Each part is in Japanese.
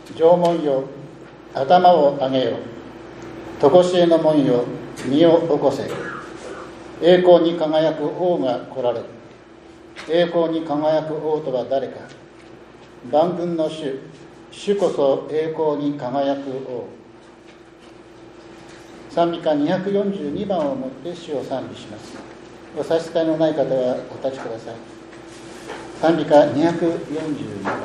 縄文よ、頭を上げよ。とこしえの門よ、身を起こせ。栄光に輝く王が来られる。栄光に輝く王とは誰か。万軍の主、主こそ栄光に輝く王。賛美歌242番をもって主を賛美します。お差し支えのない方はお立ちください。賛美歌242番。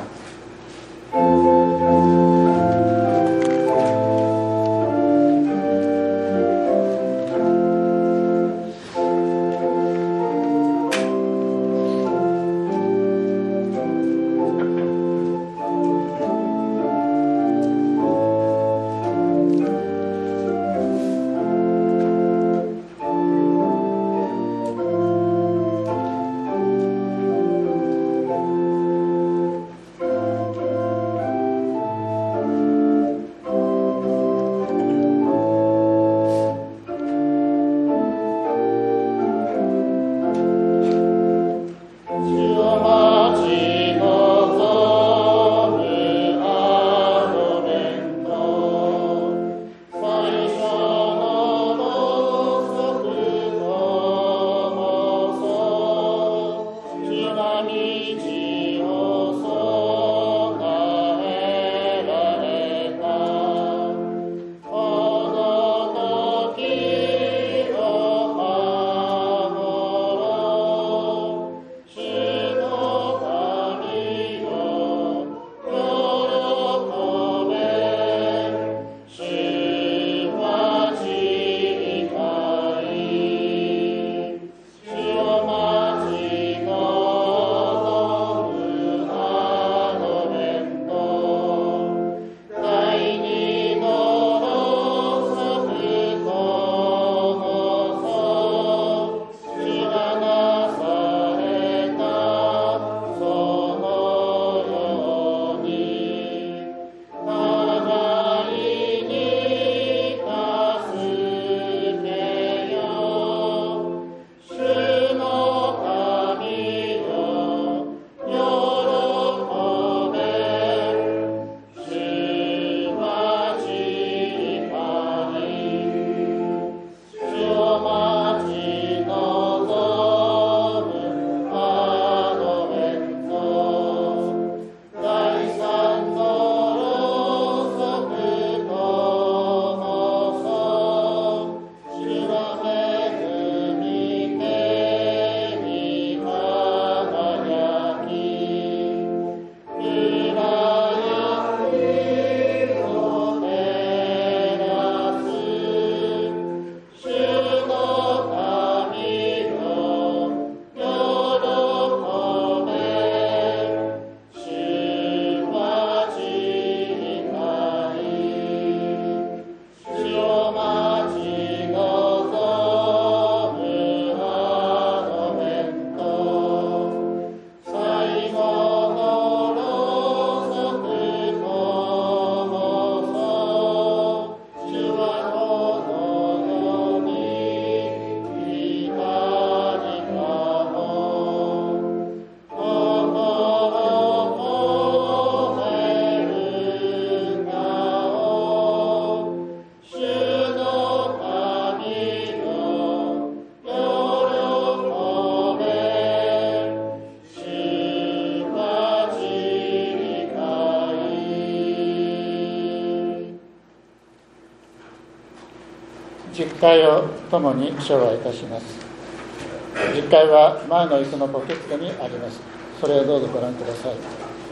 実会を共に唱和いたします。実会は前の椅子のポケットにあります。それをどうぞご覧ください。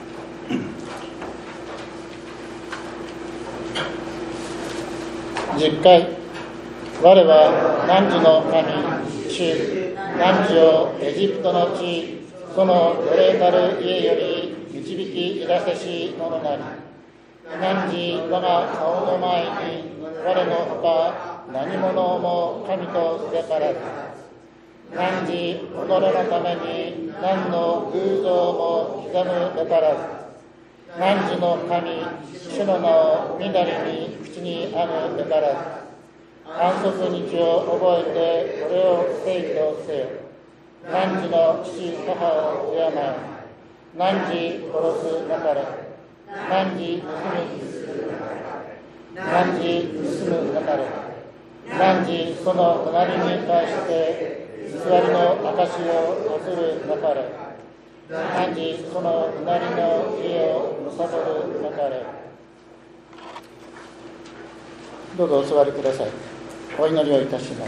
実会、我は汝の神、主、汝をエジプトの地、その奴隷なる家より導き出せし者なり、汝我が顔の前に我のほか何者も神とすべからず、汝己のために何の偶像も刻むべからず、汝の神、主の名をみだりに口にあるべからず、安息日を覚えてこれを聖とせよ。汝の父母を敬え。汝殺すなかれ。 汝盗むなかれ。汝その隣に対して偽りの証をなするなかれ。汝その隣の家を貪るなかれ。どうぞお座りください。お祈りをいたします。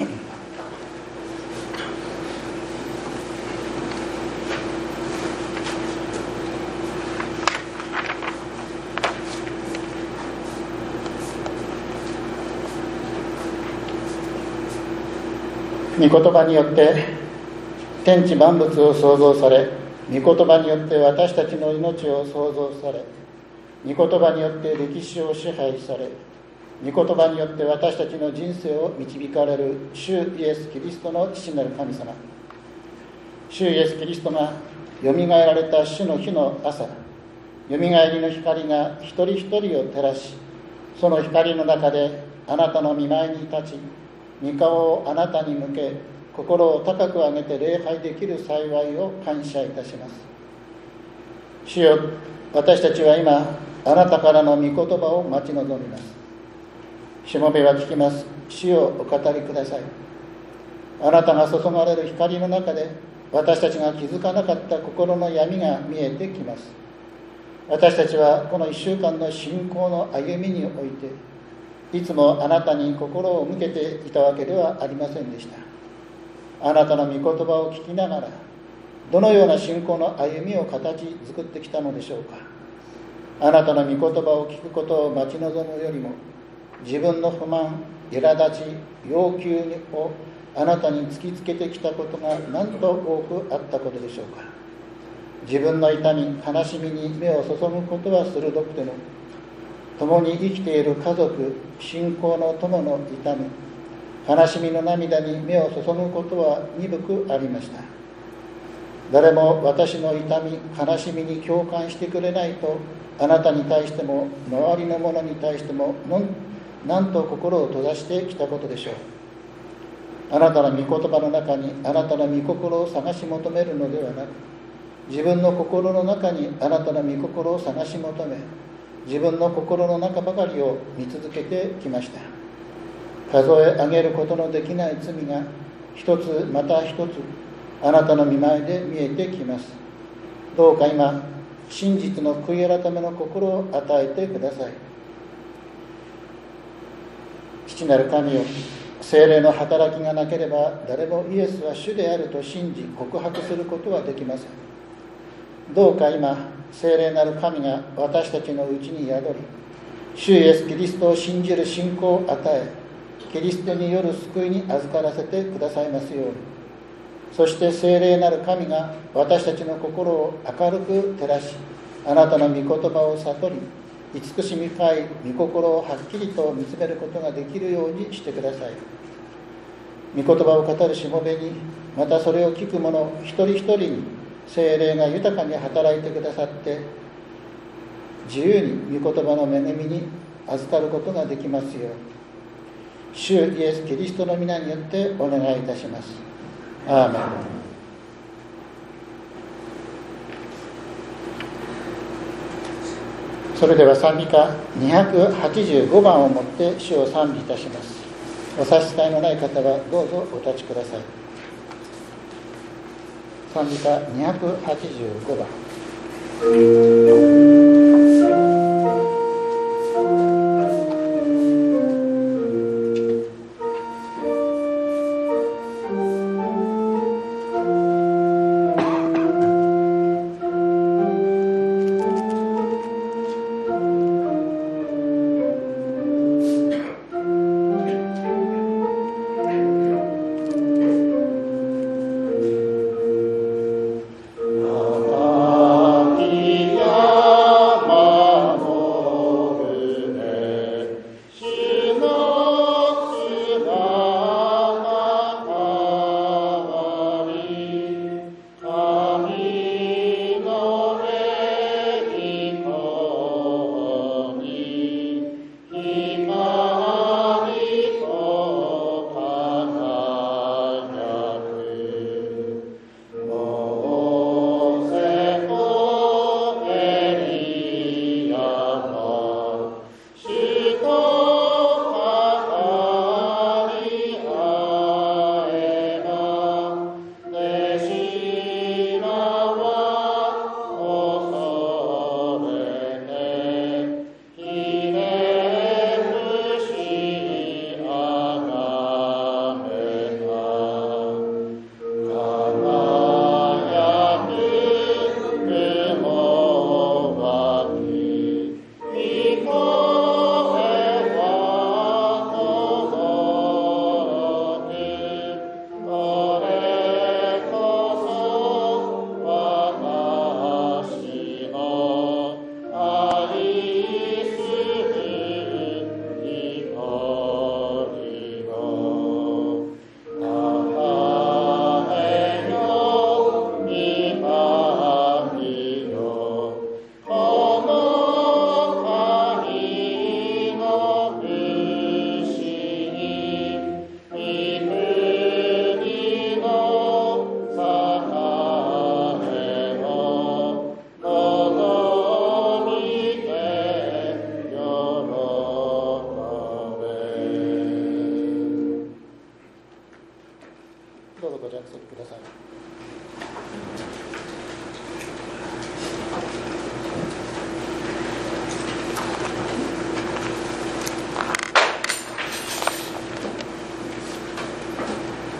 御言葉によって天地万物を創造され、御言葉によって私たちの命を創造され、御言葉によって歴史を支配され、御言葉によって私たちの人生を導かれる主イエス・キリストの父なる神様、主イエス・キリストがよみがえられた主の日の朝、よみがえりの光が一人一人を照らし、その光の中であなたの御前に立ち、御顔をあなたに向け、心を高く上げて礼拝できる幸いを感謝いたします。主よ、私たちは今あなたからの御言葉を待ち望みます。しもべは聞きます。主よ、お語りください。あなたが注がれる光の中で私たちが気づかなかった心の闇が見えてきます。私たちはこの1週間の信仰の歩みにおいていつもあなたに心を向けていたわけではありませんでした。あなたの御言葉を聞きながらどのような信仰の歩みを形作ってきたのでしょうか。あなたの御言葉を聞くことを待ち望むよりも、自分の不満、苛立ち、要求をあなたに突きつけてきたことが何と多くあったことでしょうか。自分の痛み、悲しみに目を注ぐことは鋭くても、共に生きている家族、信仰の友の痛み、悲しみの涙に目を注ぐことは鈍くありました。誰も私の痛み、悲しみに共感してくれないと、あなたに対しても周りの者に対してもなんと心を閉ざしてきたことでしょう。あなたの御言葉の中にあなたの御心を探し求めるのではなく、自分の心の中にあなたの御心を探し求め、自分の心の中ばかりを見続けてきました。数え上げることのできない罪が一つまた一つあなたの御前で見えてきます。どうか今、真実の悔い改めの心を与えてください。父なる神よ、聖霊の働きがなければ誰もイエスは主であると信じ告白することはできません。どうか今、聖霊なる神が私たちのうちに宿り、主イエス・キリストを信じる信仰を与え、キリストによる救いに預からせてくださいますように。そして聖霊なる神が私たちの心を明るく照らし、あなたの御言葉を悟り、慈しみ深い御心をはっきりと見つめることができるようにしてください。御言葉を語るしもべに、またそれを聞く者一人一人に聖霊が豊かに働いてくださって、自由に御言葉の恵みに預かることができますよう、主イエス・キリストの皆によってお願いいたします。アーメン。それでは賛美歌285番をもって主を賛美いたします。お差し支えのない方はどうぞお立ちください。賛美歌285番。 「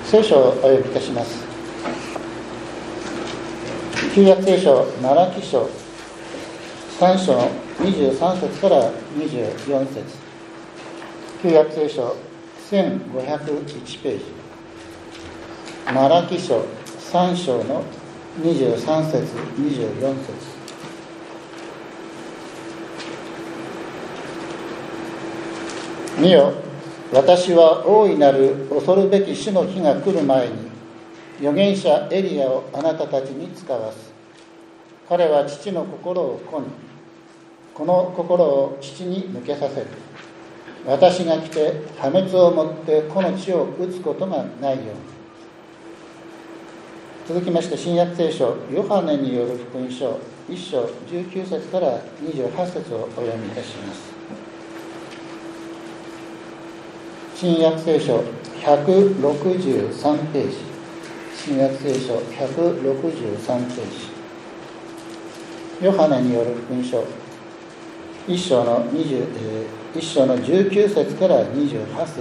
聖書をお読みいたします。旧約聖書マラキ書3章23節から24節、旧約聖書1501ページ、マラキ書3章の23節24節。見よ、私は大いなる恐るべき主の日が来る前に預言者エリアをあなたたちに使わす。彼は父の心を子に、この心を父に向けさせる。私が来て破滅をもってこの地を打つことがないように。続きまして新約聖書ヨハネによる福音書1章19節から28節をお読みいたします。新約聖書163ページ、新約聖書163ページ、ヨハネによる福音書1章の19節から28節です。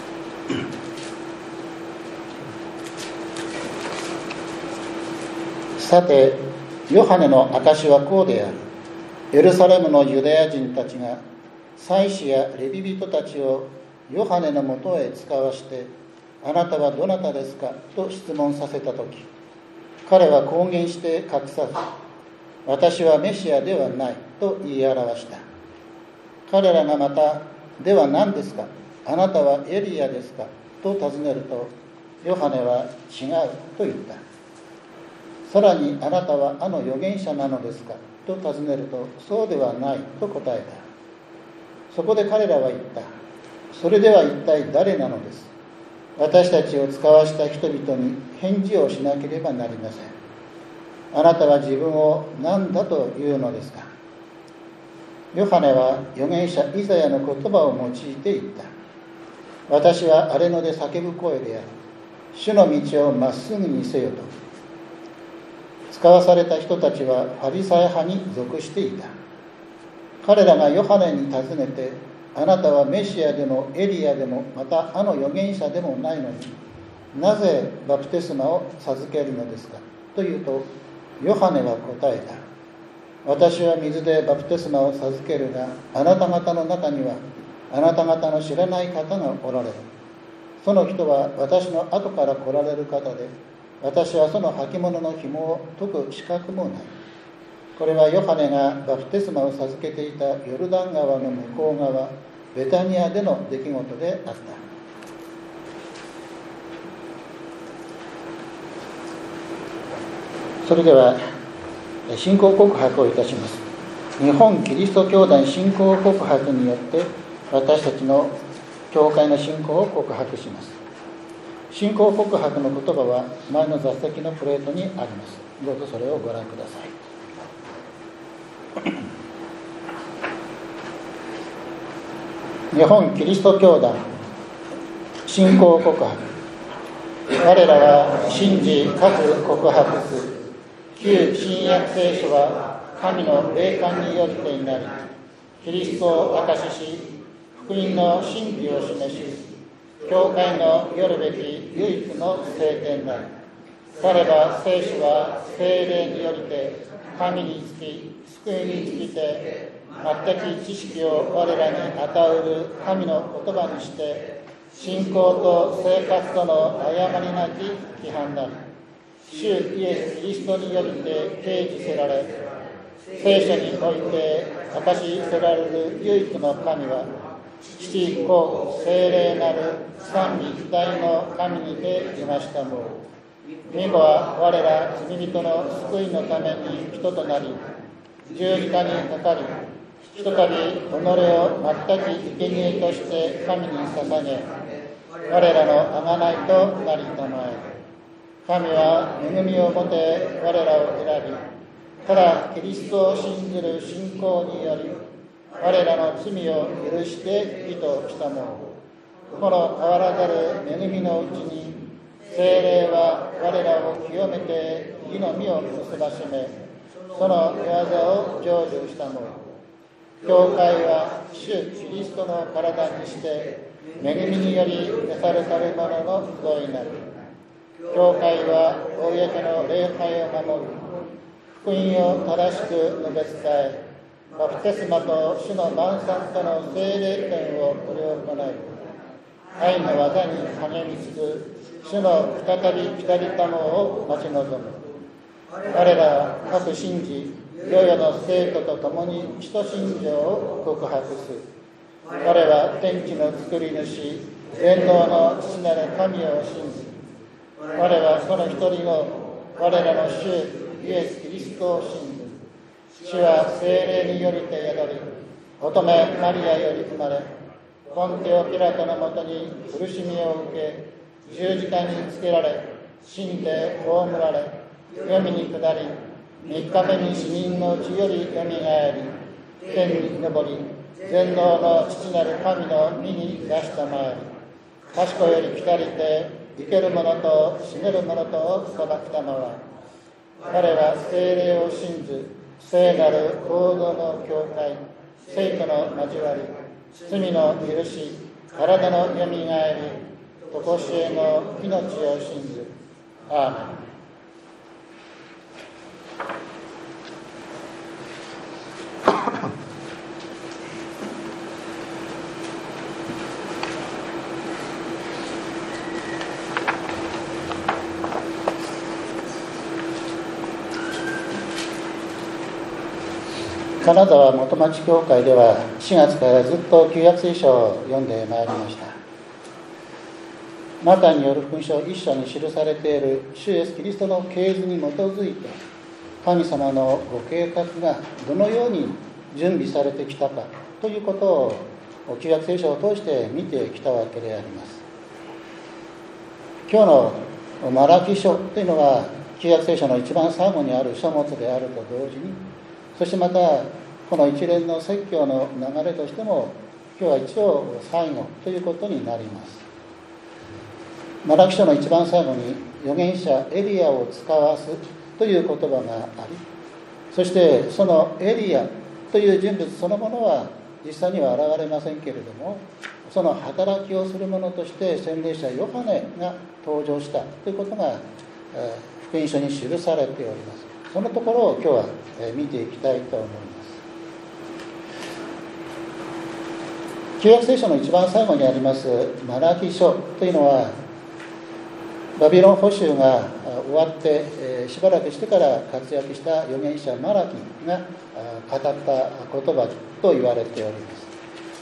さて、ヨハネの証はこうである。エルサレムのユダヤ人たちが祭司やレビ人たちをヨハネのもとへ使わして、あなたはどなたですかと質問させたとき、彼は公言して隠さず、私はメシアではないと言い表した。彼らがまた、では何ですか、あなたはエリアですかと尋ねると、ヨハネは違うと言った。さらに、あなたはあの預言者なのですかと尋ねると、そうではないと答えた。そこで彼らは言った。それでは一体誰なのです。私たちを使わした人々に返事をしなければなりません。あなたは自分を何だというのですか。ヨハネは預言者イザヤの言葉を用いて言った。私は荒れ野で叫ぶ声である。主の道をまっすぐにせよと。使わされた人たちはファリサイ派に属していた。彼らがヨハネに尋ねて、あなたはメシアでもエリアでもまたあの預言者でもないのに、なぜバプテスマを授けるのですかというと、ヨハネは答えた。私は水でバプテスマを授けるが、あなた方の中にはあなた方の知らない方がおられる。その人は私の後から来られる方で、私はその履物の紐を解く資格もない。これはヨハネがバプテスマを授けていたヨルダン川の向こう側、ベタニアでの出来事であった。それでは信仰告白をいたします。日本キリスト教団信仰告白によって私たちの教会の信仰を告白します。信仰告白の言葉は前の座席のプレートにあります。どうぞそれをご覧ください。日本キリスト教団信仰告白。我らは信じかつ告白する。旧新約聖書は神の霊感によってになり、キリストを証しし、福音の真理を示し、教会のよるべき唯一の聖典なり。されば聖書は聖霊によりて神につき救いにつきて全く知識を我らに与うる神の言葉にして、信仰と生活との誤りなき規範なり。主イエス・キリストによりて掲示せられ、聖書において明かしせられる唯一の神は、父子聖霊なる三位一体の神にていましたもの。御子は我ら罪人の救いのために人となり、十字架にかかり、ひとたび己を全く生贄として神に捧げ、我らの贖いとなりたまえ。神は恵みをもて我らを選び、ただキリストを信ずる信仰により我らの罪を許して義としたもの。この変わらざる恵みのうちに、聖霊は我らを清めて義の実を結ばしめ、その御業を成就したもの。教会は主キリストの体にして恵みにより召されたる者の集いなる。教会は公の礼拝を守る。福音を正しく述べ伝え、バプテスマと主の満産との聖霊典を執り行い、愛の技に励みつつ、主の再び来たりたのを待ち望む。我らは各信じ、世々の生徒と共に使徒信条を告白する。我は天地の作り主、全能の父なる神を信じ、我はその一人の我らの主イエス・キリストを信じ、主は聖霊によりて宿り、乙女マリアより生まれ、ポンテオ・ピラトのもとに苦しみを受け、十字架につけられ、死んで葬られ、黄泉に下り、3日目に死人のうちよりよみがえり、天に昇り、全能の父なる神の御に出したまわり、賢より来たりて、生ける者と死ねる者とを裁きたまわり、彼は聖霊を信ず、聖なる合同の教会、聖徒の交わり、罪の許し、体のよみがえり、とこしえの命を信ず。アーメン。金沢元町教会では4月からずっと旧約聖書を読んでまいりました。マタイによる福音書1章に記されている主イエスキリストの系図に基づいて、神様のご計画がどのように準備されてきたかということを旧約聖書を通して見てきたわけであります。今日のマラキ書というのは旧約聖書の一番最後にある書物であると同時に、そしてまたこの一連の説教の流れとしても今日は一応最後ということになります。マラキ書の一番最後に預言者エリアを使わすという言葉があり、そしてそのエリアという人物そのものは実際には現れませんけれども、その働きをする者として洗礼者ヨハネが登場したということが福音書に記されております。そのところを今日は見ていきたいと思います。旧約聖書の一番最後にありますマラキ書というのは、バビロン捕囚が終わってしばらくしてから活躍した預言者マラキが語った言葉と言われております。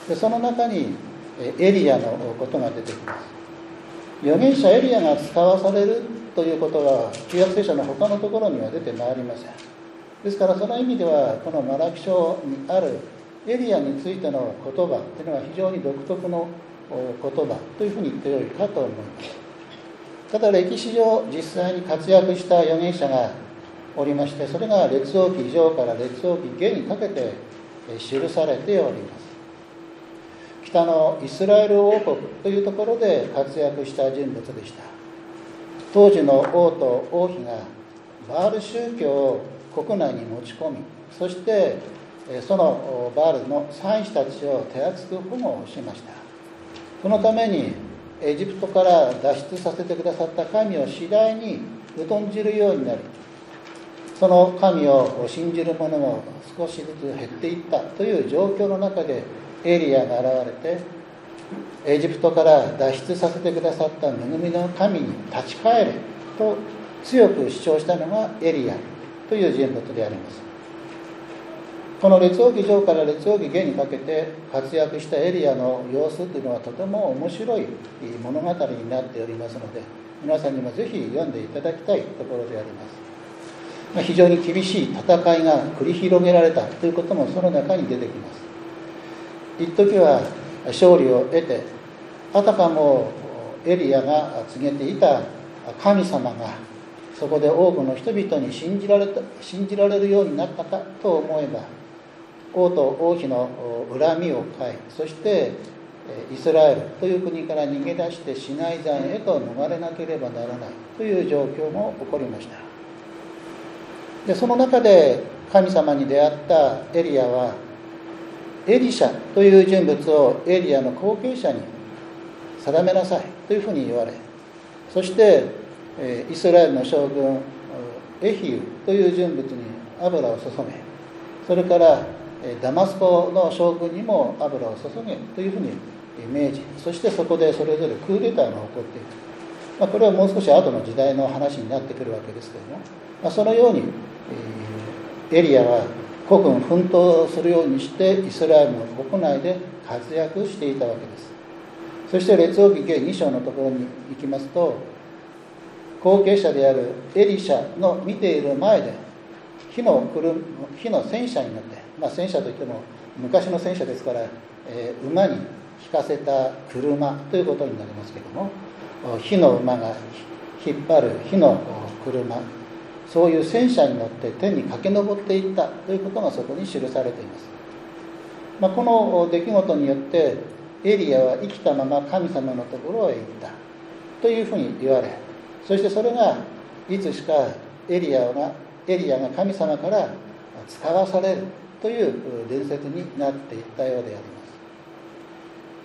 でその中にエリアのことが出てきます。預言者エリアが使わされるということは旧約聖書の他のところには出てまいりません。ですからその意味ではこのマラキ書にあるエリアについての言葉というのは非常に独特の言葉というふうに言ってよいかと思います。ただ歴史上実際に活躍した預言者がおりまして、それが列王記上から列王記下にかけて記されております。北のイスラエル王国というところで活躍した人物でした。当時の王と王妃がバール宗教を国内に持ち込み、そしてそのバールの祭司たちを手厚く保護しました。そのためにエジプトから脱出させてくださった神を次第に疎んじるようになり、その神を信じる者も少しずつ減っていったという状況の中でエリアが現れて、エジプトから脱出させてくださった恵みの神に立ち返れと強く主張したのがエリアという人物であります。この列王記上から列王記下にかけて活躍したエリアの様子というのはとても面白い物語になっておりますので、皆さんにもぜひ読んでいただきたいところであります。非常に厳しい戦いが繰り広げられたということもその中に出てきます。一時は勝利を得て、あたかもエリアが告げていた神様がそこで多くの人々に信じられるようになったかと思えば、王と王妃の恨みを買い、そしてイスラエルという国から逃げ出してシナイ山へと逃れなければならないという状況も起こりました。でその中で神様に出会ったエリアはエリシャという人物をエリアの後継者に定めなさいというふうに言われ、そしてイスラエルの将軍エヒユという人物に油を注げ、それからダマスコの将軍にも油を注げというふうに命じ、そしてそこでそれぞれクーデターが起こっていく、これはもう少し後の時代の話になってくるわけですけれども、そのようにエリアは孤軍奮闘するようにしてイスラエルの国内で活躍していたわけです。そして列王記下2章のところに行きますと、後継者であるエリシャの見ている前で火の戦車に乗って、戦車といっても昔の戦車ですから、馬に引かせた車ということになりますけれども、火の馬が引っ張る火の車、そういう戦車に乗って天に駆け上っていったということがそこに記されています。この出来事によってエリアは生きたまま神様のところへ行ったというふうに言われ、そしてそれがいつしかエリアが神様から使わされるという伝説になっていったようであります。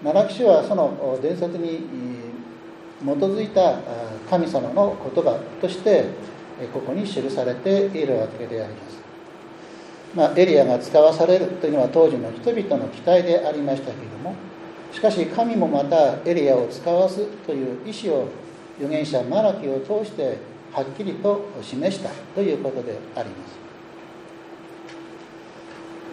マラキ書はその伝説に基づいた神様の言葉としてここに記されているわけであります。エリアが使わされるというのは当時の人々の期待でありましたけれども、しかし神もまたエリアを使わすという意思を預言者マラキを通してはっきりと示したということであります。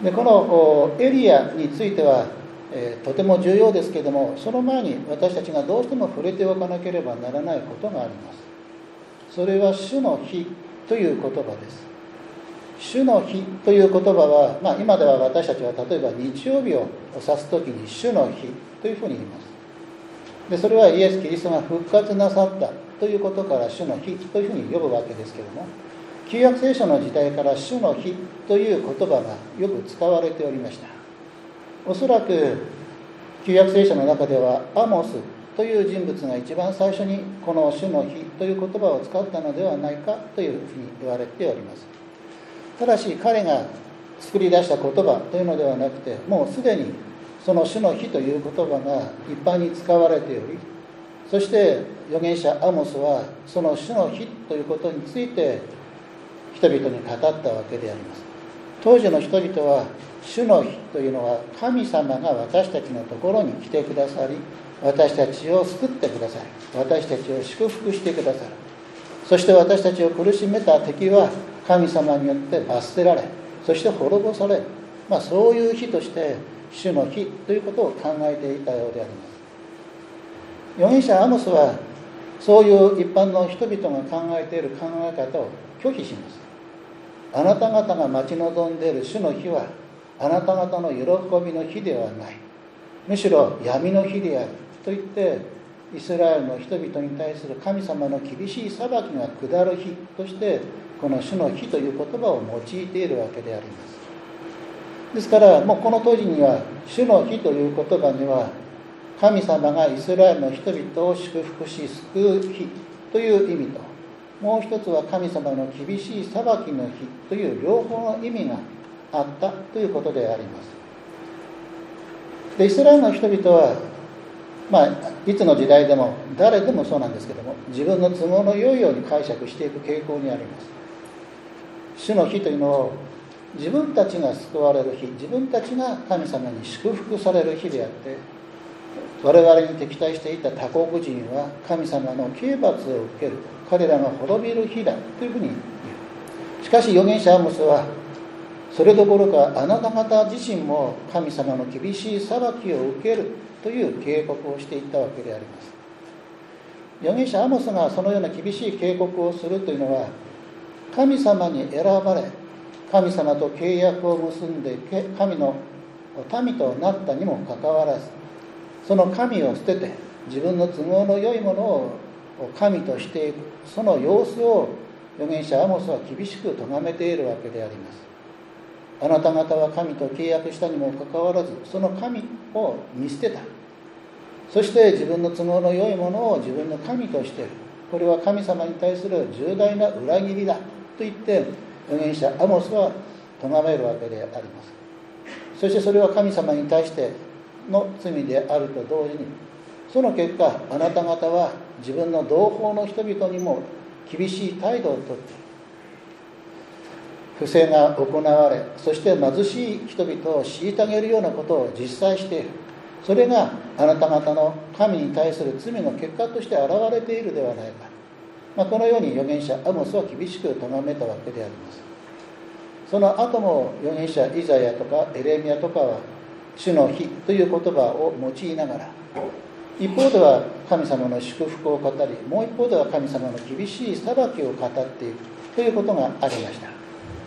でこのエリアについては、とても重要ですけれども、その前に私たちがどうしても触れておかなければならないことがあります。それは主の日という言葉です。主の日という言葉は、今では私たちは例えば日曜日を指すときに主の日というふうに言います。でそれはイエス・キリストが復活なさったということから主の日というふうに呼ぶわけですけれども、旧約聖書の時代から主の日という言葉がよく使われておりました。おそらく旧約聖書の中ではアモスという人物が一番最初にこの主の日という言葉を使ったのではないかというふうに言われております。ただし彼が作り出した言葉というのではなくて、もうすでにその主の日という言葉が一般に使われており、そして預言者アモスはその主の日ということについて人々に語ったわけであります。当時の人々は主の日というのは神様が私たちのところに来てくださり、私たちを救ってくださる、私たちを祝福してくださる、そして私たちを苦しめた敵は神様によって罰せられ、そして滅ぼされる、そういう日として主の日ということを考えていたようであります。預言者アモスはそういう一般の人々が考えている考え方を拒否します。あなた方が待ち望んでいる主の日はあなた方の喜びの日ではない、むしろ闇の日であると言って、イスラエルの人々に対する神様の厳しい裁きが下る日としてこの主の日という言葉を用いているわけであります。ですからもうこの当時には主の日という言葉には神様がイスラエルの人々を祝福し救う日という意味と、もう一つは神様の厳しい裁きの日という両方の意味があったということであります。でイスラエルの人々は、いつの時代でも誰でもそうなんですけども、自分の都合の良いように解釈していく傾向にあります。主の日というのを自分たちが救われる日、自分たちが神様に祝福される日であって、我々に敵対していた他国人は神様の刑罰を受ける、彼らが滅びる日だというふうに言う。しかし預言者アモスはそれどころかあなた方自身も神様の厳しい裁きを受けるという警告をしていったわけであります。預言者アモスがそのような厳しい警告をするというのは、神様に選ばれ神様と契約を結んで神の民となったにもかかわらず、その神を捨てて自分の都合の良いものを神としていく、その様子を預言者アモスは厳しく咎めているわけであります。あなた方は神と契約したにもかかわらず、その神を見捨てた。そして自分の都合の良いものを自分の神としている。これは神様に対する重大な裏切りだと言って預言者アモスは咎めるわけであります。そしてそれは神様に対しての罪であると同時に、 その結果、あなた方は自分の同胞の人々にも厳しい態度をとって、不正が行われ、そして貧しい人々を虐げるようなことを実際している。それがあなた方の神に対する罪の結果として現れているではないか。このように預言者アモスは厳しく咎めたわけであります。その後も預言者イザヤとかエレミヤとかは主の日という言葉を用いながら、一方では神様の祝福を語り、もう一方では神様の厳しい裁きを語っていくということがありました。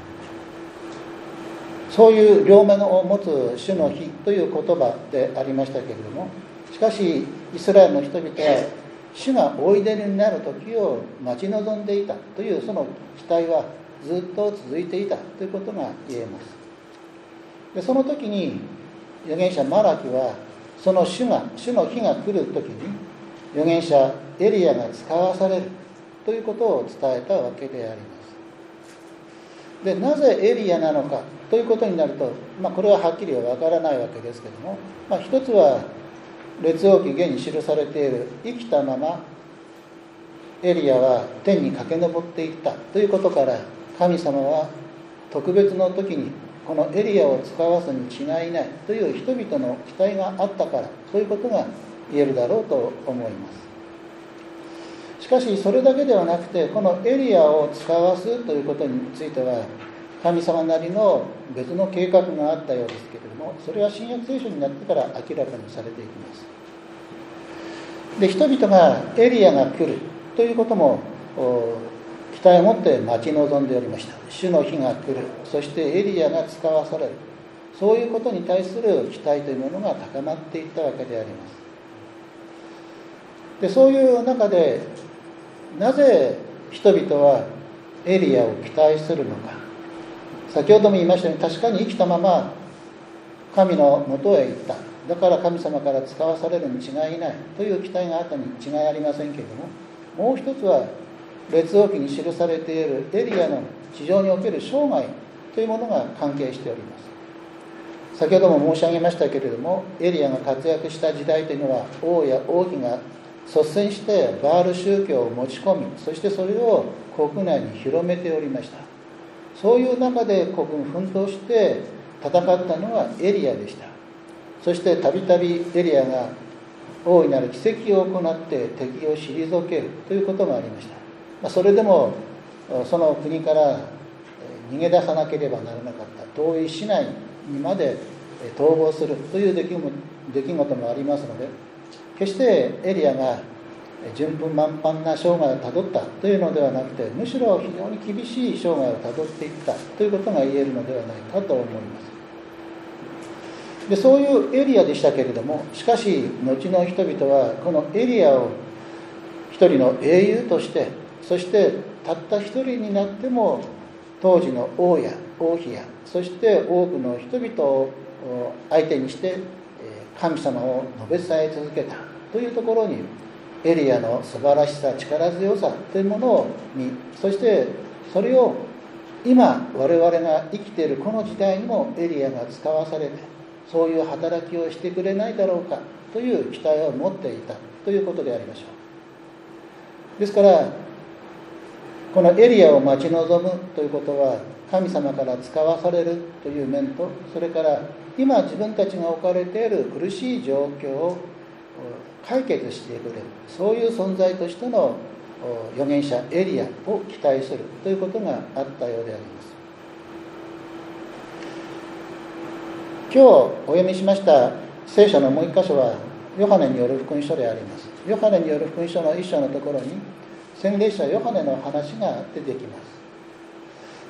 そういう両面を持つ主の日という言葉でありましたけれども、しかしイスラエルの人々は主がおいでになる時を待ち望んでいたというその期待はずっと続いていたということが言えます。で、その時に預言者マラキはその主の日が来る時に預言者エリヤが使わされるということを伝えたわけであります。で、なぜエリヤなのかということになると、これははっきりはわからないわけですけども、一つは列王記下に記されている生きたままエリヤは天に駆け上っていったということから、神様は特別の時にこのエリヤを使わすに違いないという人々の期待があったから、そういうことが言えるだろうと思います。しかしそれだけではなくて、このエリヤを使わすということについては神様なりの別の計画があったようですけれども、それは新約聖書になってから明らかにされていきます。で、人々がエリヤが来るということも期待を持って待ち望んでおりました。主の日が来る、そしてエリヤが使わされる、そういうことに対する期待というものが高まっていったわけであります。で、そういう中でなぜ人々はエリヤを期待するのか。先ほども言いましたように、確かに生きたまま神のもとへ行った、だから神様から使わされるに違いないという期待があったに違いありませんけれども、もう一つは列王記に記されているエリヤの地上における生涯というものが関係しております。先ほども申し上げましたけれども、エリヤが活躍した時代というのは王や王妃が率先してバール宗教を持ち込み、そしてそれを国内に広めておりました。そういう中で国軍奮闘して戦ったのはエリヤでした。そしてたびたびエリヤが大いなる奇跡を行って敵を退けるということがありました。それでもその国から逃げ出さなければならなかった、遠い市内にまで逃亡するという出来事もありますので、決してエリヤが順風満帆な生涯をたどったというのではなくて、むしろ非常に厳しい生涯をたどっていったということが言えるのではないかと思います。で、そういうエリヤでしたけれども、しかし後の人々はこのエリヤを一人の英雄として、そしてたった一人になっても当時の王や王妃や、そして多くの人々を相手にして神様を述べ伝え続けたというところに、エリヤの素晴らしさ、力強さというものを見、そしてそれを今我々が生きているこの時代にもエリヤが使わされて、そういう働きをしてくれないだろうかという期待を持っていたということでありましょう。ですからこのエリヤを待ち望むということは、神様から使わされるという面と、それから今自分たちが置かれている苦しい状況を解決してくれる、そういう存在としての預言者エリヤを期待するということがあったようであります。今日お読みしました聖書のもう一箇所はヨハネによる福音書であります。ヨハネによる福音書の一章のところに洗礼者ヨハネの話が出てきます。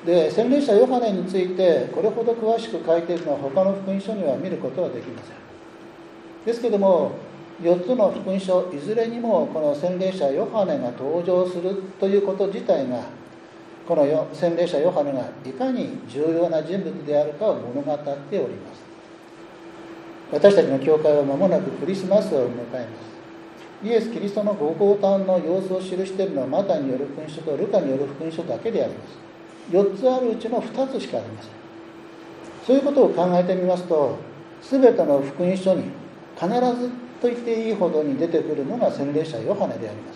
で、洗礼者ヨハネについてこれほど詳しく書いているのは他の福音書には見ることはできません。ですけども、4つの福音書いずれにもこの洗礼者ヨハネが登場するということ自体が、この洗礼者ヨハネがいかに重要な人物であるかを物語っております。私たちの教会は間もなくクリスマスを迎えます。イエス・キリストのご降誕の様子を記しているのはマタイによる福音書とルカによる福音書だけであります。4つあるうちの2つしかありません。そういうことを考えてみますと、全ての福音書に必ずと言っていいほどに出てくるのが洗礼者ヨハネであります。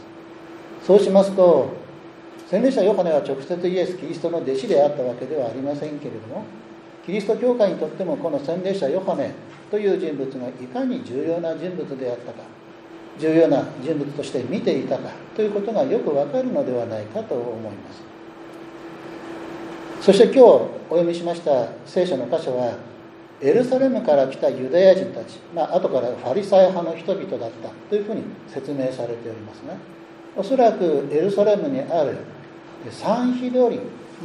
そうしますと、洗礼者ヨハネは直接イエス・キリストの弟子であったわけではありませんけれども、キリスト教会にとってもこの洗礼者ヨハネという人物がいかに重要な人物であったか、重要な人物として見ていたかということがよくわかるのではないかと思います。そして今日お読みしました聖書の箇所は、エルサレムから来たユダヤ人たち、後からファリサイ派の人々だったというふうに説明されておりますが、おそらくエルサレムにあるサンヒドリン、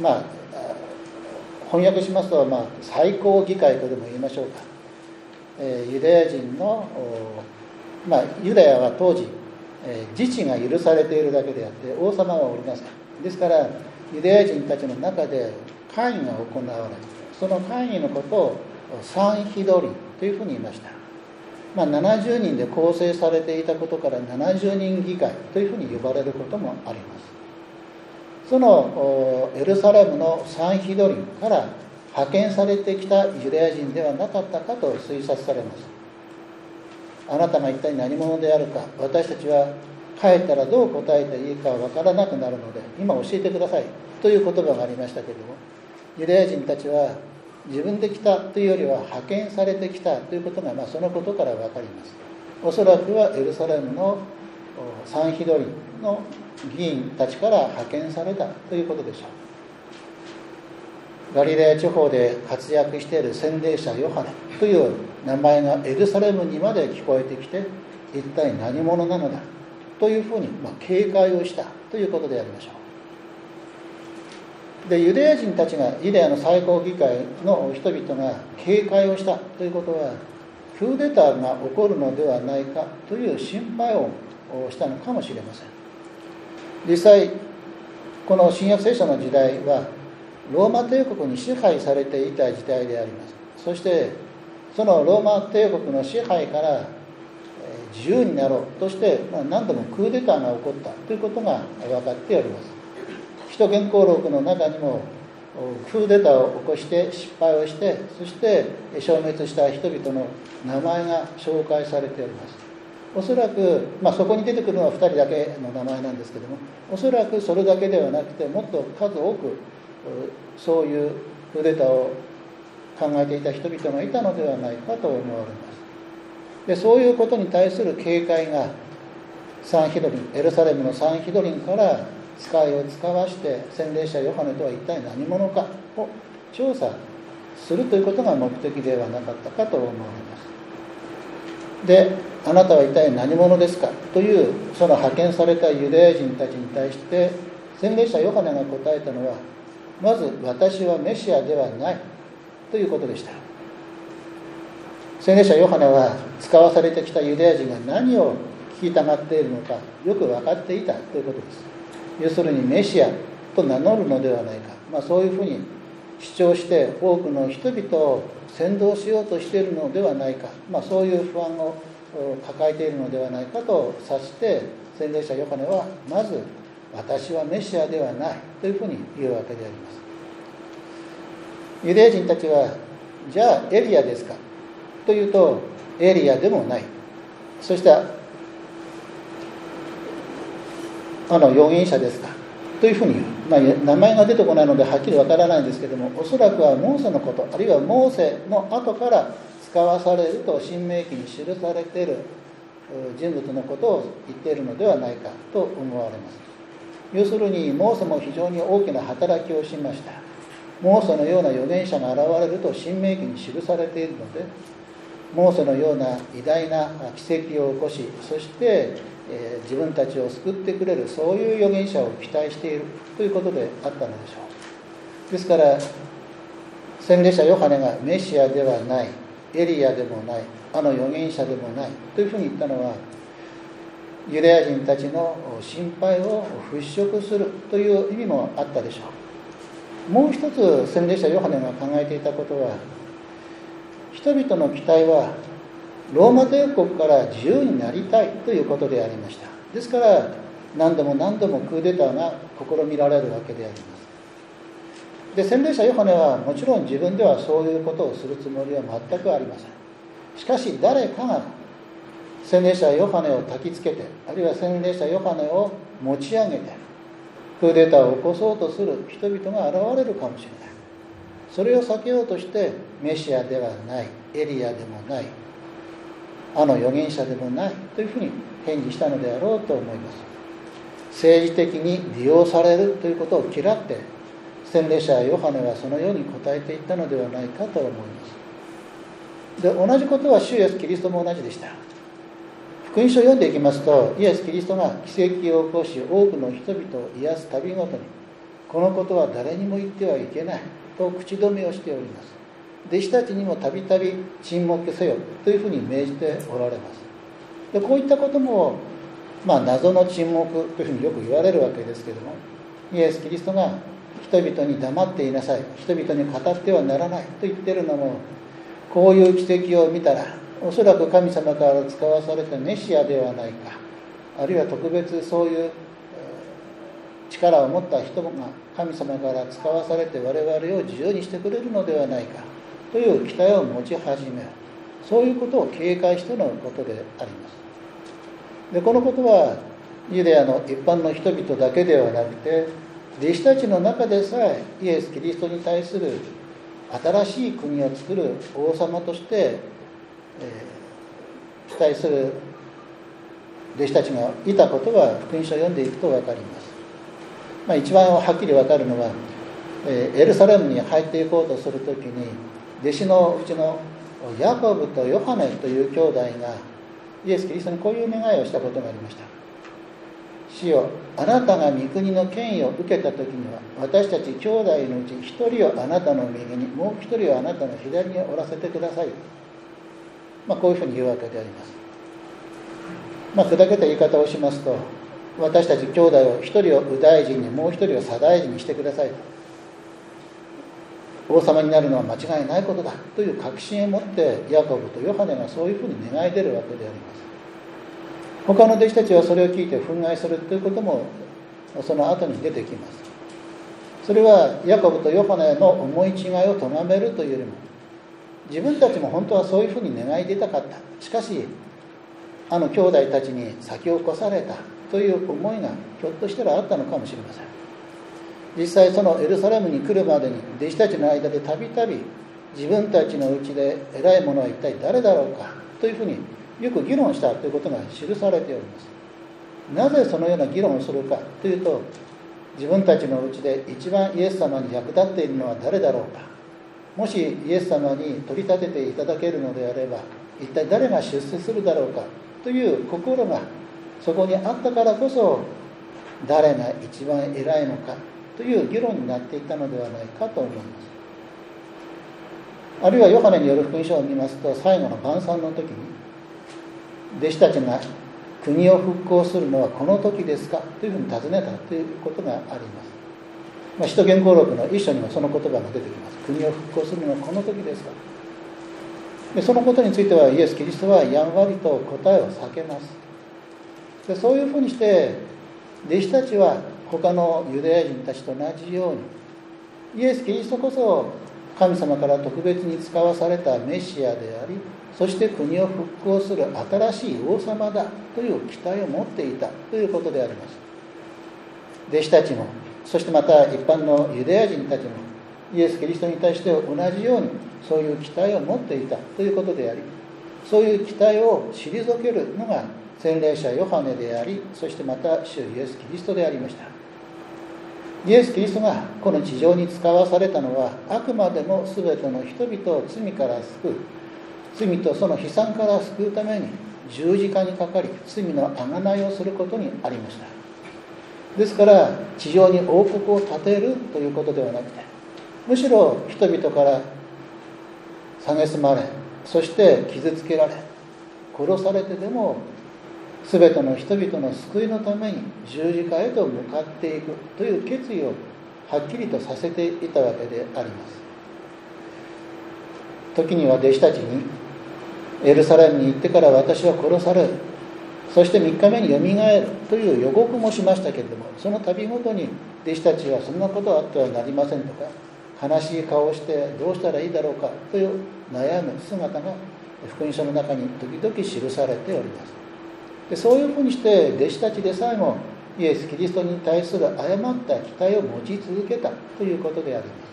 翻訳しますと、最高議会とでも言いましょうか、ユダヤ人の、ユダヤは当時、自治が許されているだけであって王様はおりません。ですからユダヤ人たちの中で会議が行われ、その会議のことをサンヒドリンというふうに言いました。70人で構成されていたことから70人議会というふうに呼ばれることもあります。そのエルサレムのサンヒドリンから派遣されてきたユダヤ人ではなかったかと推察されます。あなたが一体何者であるか、私たちは帰ったらどう答えていいかわからなくなるので今教えてくださいという言葉がありましたけれども、ユダヤ人たちは自分で来たというよりは派遣されてきたということが、そのことから分かります。おそらくはエルサレムのサンヒドリンの議員たちから派遣されたということでしょう。ガリレア地方で活躍している洗礼者ヨハネという名前がエルサレムにまで聞こえてきて、一体何者なのだというふうに警戒をしたということでありましょう。で、ユダヤ人たちが、ユダヤの最高議会の人々が警戒をしたということは、クーデターが起こるのではないかという心配をしたのかもしれません。実際この新約聖書の時代はローマ帝国に支配されていた時代であります。そしてそのローマ帝国の支配から自由になろうとして何度もクーデターが起こったということが分かっております。使徒言行録の中にもクーデターを起こして失敗をして、そして消滅した人々の名前が紹介されております。おそらく、そこに出てくるのは2人だけの名前なんですけども、おそらくそれだけではなくてもっと数多くそういうクーデターを考えていた人々がいたのではないかと思われます。で、そういうことに対する警戒がサンヒドリン、エルサレムのサンヒドリンから使いを使わして洗礼者ヨハネとは一体何者かを調査するということが目的ではなかったかと思われます。で、あなたは一体何者ですかというその派遣されたユダヤ人たちに対して洗礼者ヨハネが答えたのは、まず私はメシアではないということでした。洗礼者ヨハネは使わされてきたユダヤ人が何を聞きたがっているのかよく分かっていたということです。要するにメシアと名乗るのではないか、そういうふうに主張して多くの人々を扇動しようとしているのではないか、そういう不安を抱えているのではないかと察して洗礼者ヨハネはまず私はメシアではないというふうに言うわけであります。ユダヤ人たちはじゃあエリアですかというとエリアでもない。そして預言者ですかというふうに言う、名前が出てこないのではっきりわからないんですけれども、おそらくはモーセのこと、あるいはモーセの後から使わされると新明記に記されている人物のことを言っているのではないかと思われます。要するにモーセも非常に大きな働きをしました。モーセのような預言者が現れると新明記に記されているので、モーセのような偉大な奇跡を起こし、そして自分たちを救ってくれるそういう預言者を期待しているということであったのでしょう。ですから洗礼者ヨハネがメシアではない、エリアでもない、預言者でもないというふうに言ったのは、ユダヤ人たちの心配を払拭するという意味もあったでしょう。もう一つ洗礼者ヨハネが考えていたことは、人々の期待はローマ帝国から自由になりたいということでありました。ですから何度もクーデターが試みられるわけであります。で、洗礼者ヨハネはもちろん自分ではそういうことをするつもりは全くありません。しかし誰かが洗礼者ヨハネを焚きつけて、あるいは洗礼者ヨハネを持ち上げてクーデターを起こそうとする人々が現れるかもしれない。それを避けようとしてメシアではない、エリアでもない、あの預言者でもないというふうに返事したのであろうと思います。政治的に利用されるということを嫌って洗礼者ヨハネはそのように答えていったのではないかと思います。で、同じことは主イエスキリストも同じでした。福音書を読んでいきますと、イエスキリストが奇跡を起こし多くの人々を癒す度ごとに、このことは誰にも言ってはいけないと口止めをしております。弟子たちにもたびたび沈黙せよというふうに命じておられます。で、こういったことも、謎の沈黙というふうによく言われるわけですけれども、イエス・キリストが人々に黙っていなさい、人々に語ってはならないと言っているのも、こういう奇跡を見たらおそらく神様から使わされたメシアではないか、あるいは特別そういう力を持った人が神様から使わされて我々を自由にしてくれるのではないかという期待を持ち始める、そういうことを警戒してのことであります。で、このことはユダヤの一般の人々だけではなくて、弟子たちの中でさえイエス・キリストに対する新しい国を作る王様として、期待する弟子たちがいたことは福音書を読んでいくと分かります。一番はっきり分かるのは、エルサレムに入っていこうとするときに、弟子のうちのヤコブとヨハネという兄弟がイエス・キリストにこういう願いをしたことがありました。主よ、あなたが御国の権威を受けたときには、私たち兄弟のうち一人をあなたの右に、もう一人をあなたの左におらせてください。こういうふうに言うわけであります。砕けた言い方をしますと、私たち兄弟を一人を右大臣に、もう一人を左大臣にしてください。王様になるのは間違いないことだという確信を持ってヤコブとヨハネがそういうふうに願い出るわけであります。他の弟子たちはそれを聞いて憤慨するということもその後に出てきます。それはヤコブとヨハネの思い違いを咎めるというよりも、自分たちも本当はそういうふうに願い出たかった。しかしあの兄弟たちに先を越されたという思いがひょっとしたらあったのかもしれません。実際そのエルサレムに来るまでに弟子たちの間でたびたび自分たちのうちで偉い者は一体誰だろうかというふうによく議論したということが記されております。なぜそのような議論をするかというと、自分たちのうちで一番イエス様に役立っているのは誰だろうか、もしイエス様に取り立てていただけるのであれば一体誰が出世するだろうかという心がそこにあったからこそ、誰が一番偉いのかという議論になっていたのではないかと思います。あるいはヨハネによる福音書を見ますと、最後の晩餐の時に弟子たちが国を復興するのはこの時ですかというふうに尋ねたということがあります。使徒言行録の一章にもその言葉が出てきます。国を復興するのはこの時ですか。で、そのことについてはイエス・キリストはやんわりと答えを避けます。で、そういうふうにして弟子たちは他のユダヤ人たちと同じように、イエス・キリストこそ神様から特別に使わされたメシアであり、そして国を復興する新しい王様だという期待を持っていたということであります。弟子たちも、そしてまた一般のユダヤ人たちもイエス・キリストに対して同じようにそういう期待を持っていたということであり、そういう期待を退けるのが洗礼者ヨハネであり、そしてまた主イエス・キリストでありました。イエス・キリストがこの地上に使わされたのは、あくまでも全ての人々を罪から救う、罪とその悲惨から救うために十字架にかかり、罪の贖いをすることにありました。ですから地上に王国を建てるということではなくて、むしろ人々から蔑まれ、そして傷つけられ、殺されてでも全ての人々の救いのために十字架へと向かっていくという決意をはっきりとさせていたわけであります。時には弟子たちに、エルサレムに行ってから私は殺される、そして3日目によみがえるという予告もしましたけれども、その度ごとに弟子たちはそんなことはあってはなりませんとか、悲しい顔をしてどうしたらいいだろうかという悩む姿が福音書の中に時々記されております。 でそういうふうにして弟子たちでさえもイエス・キリストに対する誤った期待を持ち続けたということであります。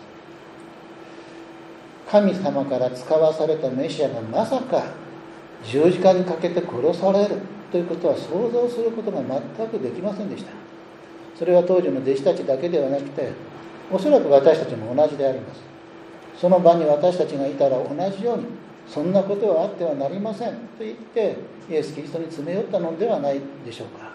神様から使わされたメシアがまさか十字架にかけて殺されるということは想像することが全くできませんでした。それは当時の弟子たちだけではなくて、おそらく私たちも同じであります。その場に私たちがいたら同じように、そんなことはあってはなりませんと言ってイエス・キリストに詰め寄ったのではないでしょうか。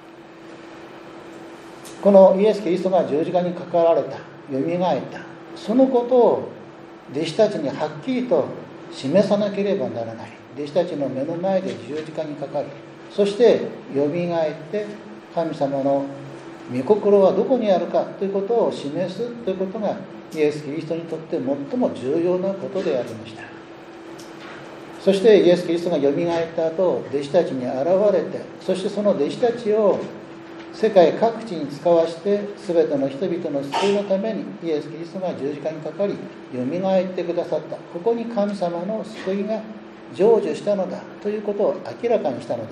このイエス・キリストが十字架にかかられた、よみがえった、そのことを弟子たちにはっきりと示さなければならない。弟子たちの目の前で十字架にかかり、そしてよみがえって神様の御心はどこにあるかということを示すということがイエス・キリストにとって最も重要なことでありました。そしてイエス・キリストがよみがえった後、弟子たちに現れて、そしてその弟子たちを世界各地に使わして全ての人々の救いのためにイエス・キリストが十字架にかかりよみがえってくださった。ここに神様の救いが成就したのだということを明らかにしたのです。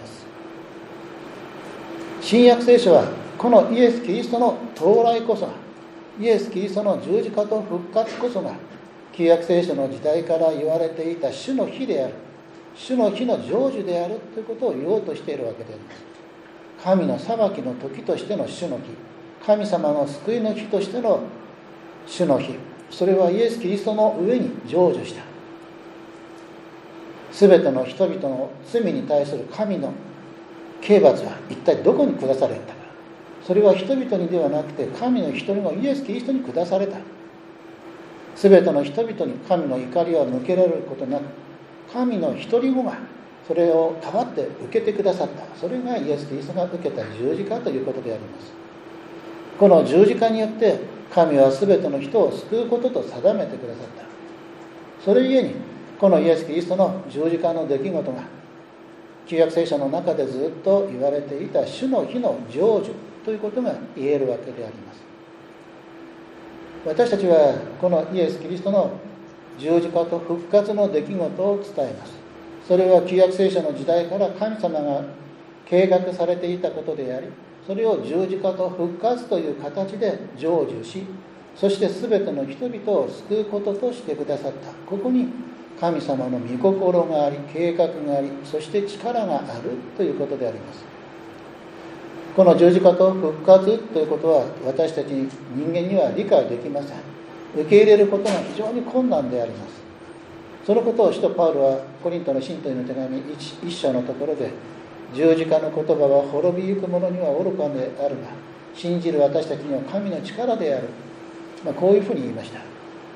新約聖書はこのイエス・キリストの到来こそが、イエス・キリストの十字架と復活こそが旧約聖書の時代から言われていた主の日である、主の日の成就であるということを言おうとしているわけであります。神の裁きの時としての主の日、神様の救いの日としての主の日、それはイエス・キリストの上に成就した。すべての人々の罪に対する神の刑罰は一体どこに下されたか。それは人々にではなくて神の一人のイエス・キリストに下された。すべての人々に神の怒りは向けられることなく、神の一人子がそれを代わって受けてくださった。それがイエス・キリストが受けた十字架ということであります。この十字架によって神はすべての人を救うことと定めてくださった。それゆえにこのイエス・キリストの十字架の出来事が旧約聖書の中でずっと言われていた主の日の成就ということが言えるわけであります。私たちはこのイエス・キリストの十字架と復活の出来事を伝えます。それは旧約聖書の時代から神様が計画されていたことであり、それを十字架と復活という形で成就し、そして全ての人々を救うこととしてくださった。ここに神様の御心があり、計画があり、そして力があるということであります。この十字架と復活ということは私たち人間には理解できません。受け入れることが非常に困難であります。そのことを使徒パウロはコリントの信徒への手紙 1章のところで、十字架の言葉は滅びゆく者には愚かであるが、信じる私たちには神の力である、こういうふうに言いました。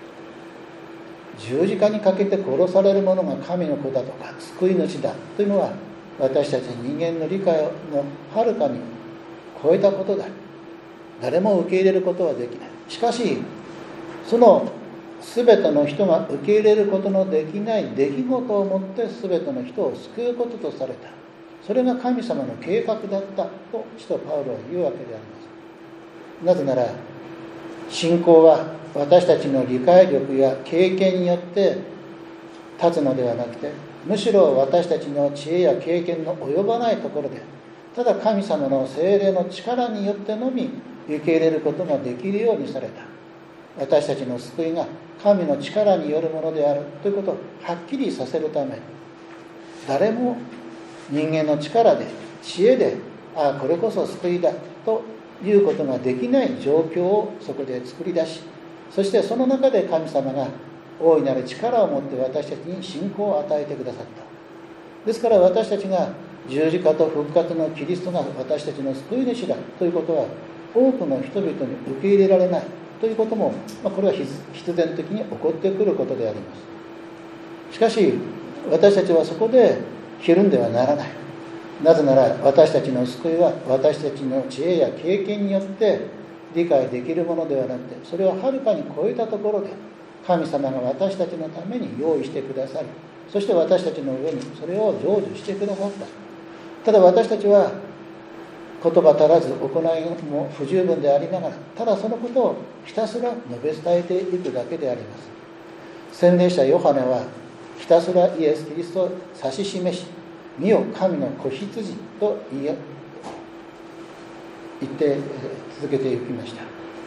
十字架にかけて殺される者が神の子だとか救い主だというのは私たち人間の理解のはるかに超えたことだ。誰も受け入れることはできない。しかしその全ての人が受け入れることのできない出来事をもって全ての人を救うこととされた。それが神様の計画だったと使徒パウロは言うわけであります。なぜなら信仰は私たちの理解力や経験によって立つのではなくて、むしろ私たちの知恵や経験の及ばないところで、ただ神様の聖霊の力によってのみ受け入れることができるようにされた。私たちの救いが神の力によるものであるということをはっきりさせるため、誰も人間の力で知恵でこれこそ救いだということができない状況をそこで作り出し、そしてその中で神様が大いなる力を持って私たちに信仰を与えてくださった。ですから私たちが十字架と復活のキリストが私たちの救い主だということは多くの人々に受け入れられないということも、これは必然的に起こってくることであります。しかし私たちはそこでひるんではならない。なぜなら私たちの救いは私たちの知恵や経験によって理解できるものではなくて、それをはるかに超えたところで神様が私たちのために用意してくださり、そして私たちの上にそれを成就してくださった。ただ私たちは言葉足らず行いも不十分でありながら、ただそのことをひたすら述べ伝えていくだけであります。洗礼者ヨハネはひたすらイエス・キリストを指し示し、 見よ神の子羊と言って続けていきました。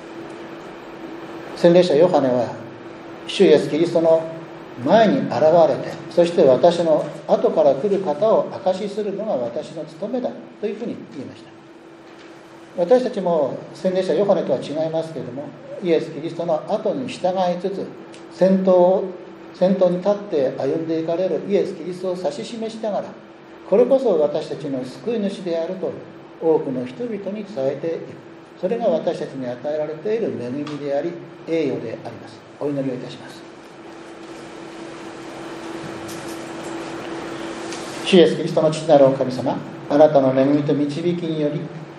洗礼者ヨハネは主イエスキリストの前に現れて、そして私の後から来る方を証しするのが私の務めだというふうに言いました。私たちも洗礼者ヨハネとは違いますけれども、イエスキリストの後に従いつつ先頭に立って歩んでいかれるイエスキリストを指し示しながら、これこそ私たちの救い主であると多くの人々に伝えていく。それが私たちに与えられている恵みであり栄誉であります。お祈りをいたします。主イエスキリストの父なるお神様、あなたの恵みと導きにより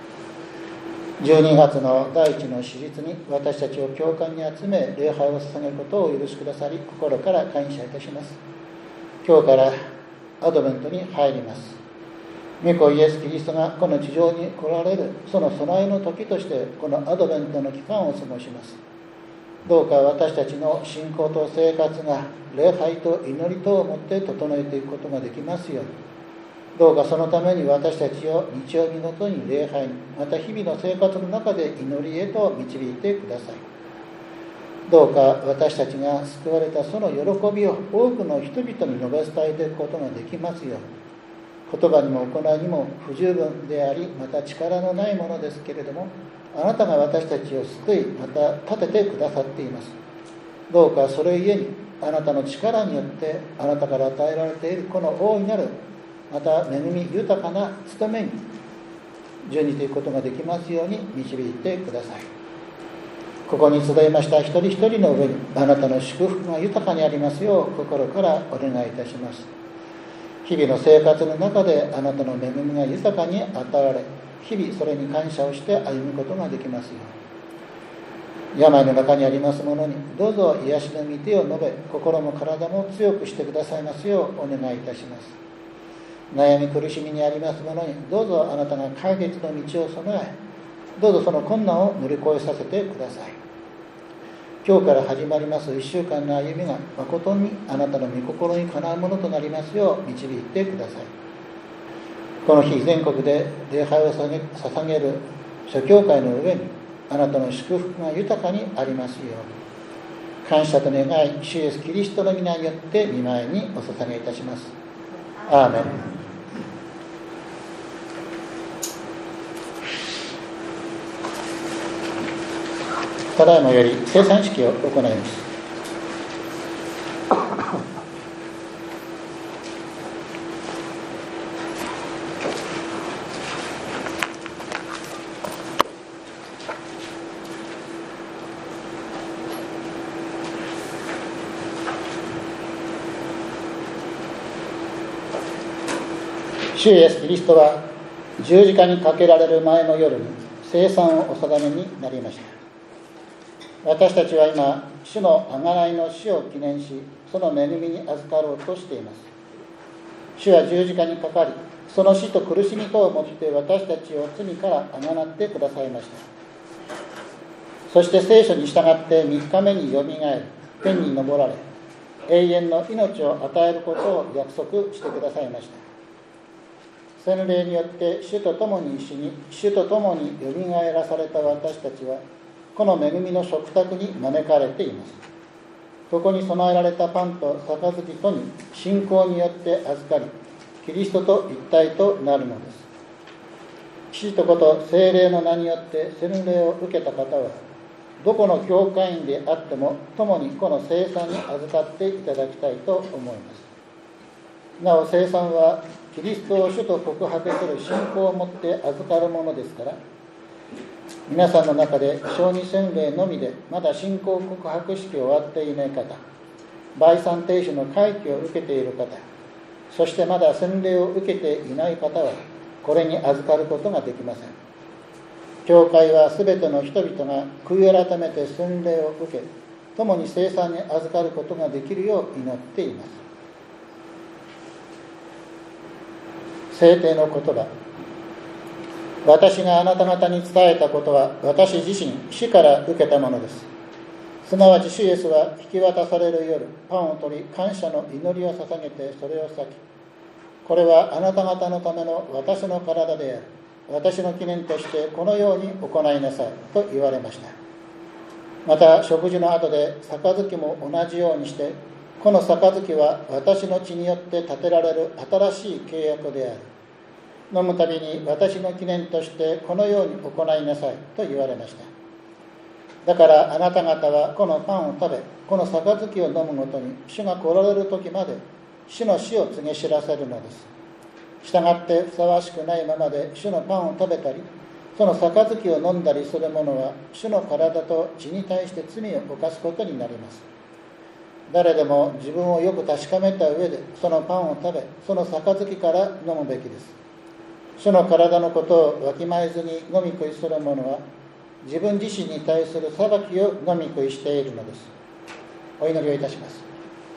12月の第一の史実に私たちを教会に集め礼拝を捧げることをお許しくださり、心から感謝いたします。今日からアドベントに入ります。御子イエスキリストがこの地上に来られるその備えの時として、このアドベントの期間を過ごします。どうか私たちの信仰と生活が礼拝と祈りとをもって整えていくことができますように、どうかそのために私たちを日曜日ごとに礼拝に、また日々の生活の中で祈りへと導いてください。どうか私たちが救われたその喜びを多くの人々に述べ伝えていくことができますように。言葉にも行いにも不十分であり、また力のないものですけれども、あなたが私たちを救い、また立ててくださっています。どうかそれゆえにあなたの力によってあなたから与えられているこの大いなる、また恵み豊かな務めに順じていくことができますように導いてください。ここに集いました一人一人の上にあなたの祝福が豊かにありますよう心からお願いいたします。日々の生活の中であなたの恵みが豊かに与えられ、日々それに感謝をして歩むことができますように。病の中にあります者にどうぞ癒しの御手を述べ、心も体も強くしてくださいますようお願いいたします。悩み苦しみにあります者にどうぞあなたが解決の道を備え、どうぞその困難を乗り越えさせてください。今日から始まります1週間の歩みが誠にあなたの御心にかなうものとなりますよう導いてください。この日全国で礼拝を捧げる諸教会の上にあなたの祝福が豊かにありますように、感謝と願い主イエスキリストの皆によって御前にお捧げいたします。アーメン。ただいまより聖餐式を行います。主イエスキリストは十字架にかけられる前の夜に聖餐をお定めになりました。私たちは今主の贖いの死を記念し、その恵みに預かろうとしています。主は十字架にかかり、その死と苦しみとをもって私たちを罪からあがなってくださいました。そして聖書に従って3日目によみがえり、天に昇られ、永遠の命を与えることを約束してくださいました。洗礼によって主と共に死に、主と共によみがえらされた私たちは、この恵みの食卓に招かれています。ここに備えられたパンと杯とに信仰によって預かり、キリストと一体となるのです。父と子と聖霊の名によって洗礼を受けた方は、どこの教会員であっても共にこの聖餐に預かっていただきたいと思います。なお聖餐はキリストを主と告白する信仰をもって預かるものですから、皆さんの中で小児洗礼のみでまだ信仰告白式を終わっていない方、売産停止の回帰を受けている方、そしてまだ洗礼を受けていない方はこれに預かることができません。教会はすべての人々が悔い改めて洗礼を受け、共に聖餐に預かることができるよう祈っています。聖典の言葉。私があなた方に伝えたことは私自身主から受けたものです。すなわち主イエスは引き渡される夜、パンを取り感謝の祈りを捧げてそれを裂き、 これはあなた方のための私の体である。私の記念としてこのように行いなさいと言われました。また食事の後で杯も同じようにして、この杯は私の血によって立てられる新しい契約である。飲むたびに私の記念としてこのように行いなさいと言われました。だからあなた方はこのパンを食べ、この杯を飲むごとに主が来られる時まで主の死を告げ知らせるのです。したがってふさわしくないままで主のパンを食べたり、その杯を飲んだりする者は主の体と血に対して罪を犯すことになります。誰でも自分をよく確かめた上でそのパンを食べ、その杯から飲むべきです。主の体のことをわきまえずに飲み食いする者は自分自身に対する裁きを飲み食いしているのです。お祈りをいたします。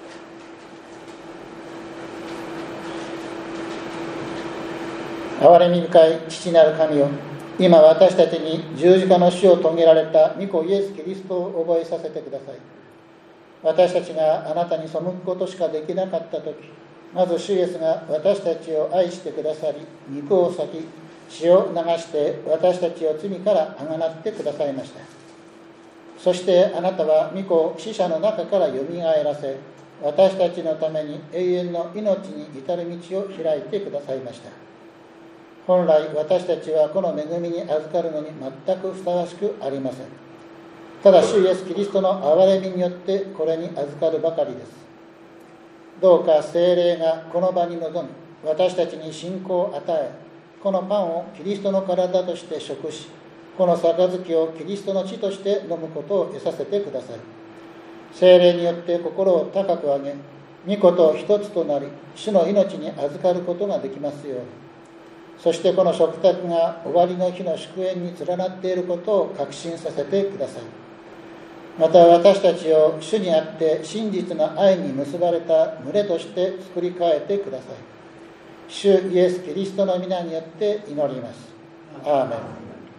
憐れみ深い父なる神よ、今私たちに十字架の死を遂げられた御子イエス・キリストを覚えさせてください。私たちがあなたに背くことしかできなかったとき、まず主イエスが私たちを愛してくださり、肉を裂き血を流して私たちを罪からあがなってくださいました。そしてあなたは御子を死者の中からよみがえらせ、私たちのために永遠の命に至る道を開いてくださいました。本来私たちはこの恵みに預かるのに全くふさわしくありません。ただ主イエスキリストの憐れみによってこれに預かるばかりです。どうか聖霊がこの場に臨み、私たちに信仰を与え、このパンをキリストの体として食し、この杯をキリストの血として飲むことを得させてください。聖霊によって心を高く上げ、御子と一つとなり、主の命に預かることができますように。そしてこの食卓が終わりの日の祝宴に連なっていることを確信させてください。また私たちを主にあって真実な愛に結ばれた群れとして作り変えてください。主イエス・キリストの皆によって祈ります。アーメン。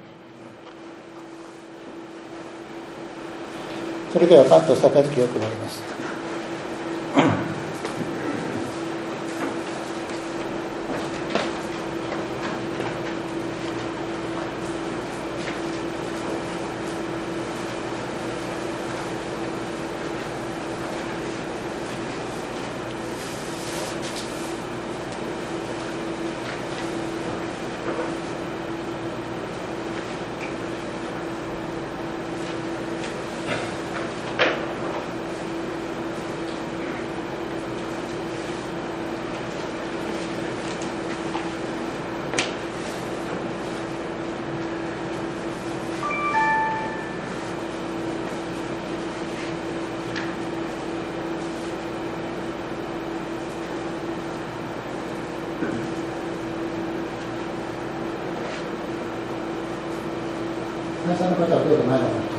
それではパンと杯を配ります。皆さんの方はどうぞ前の方に。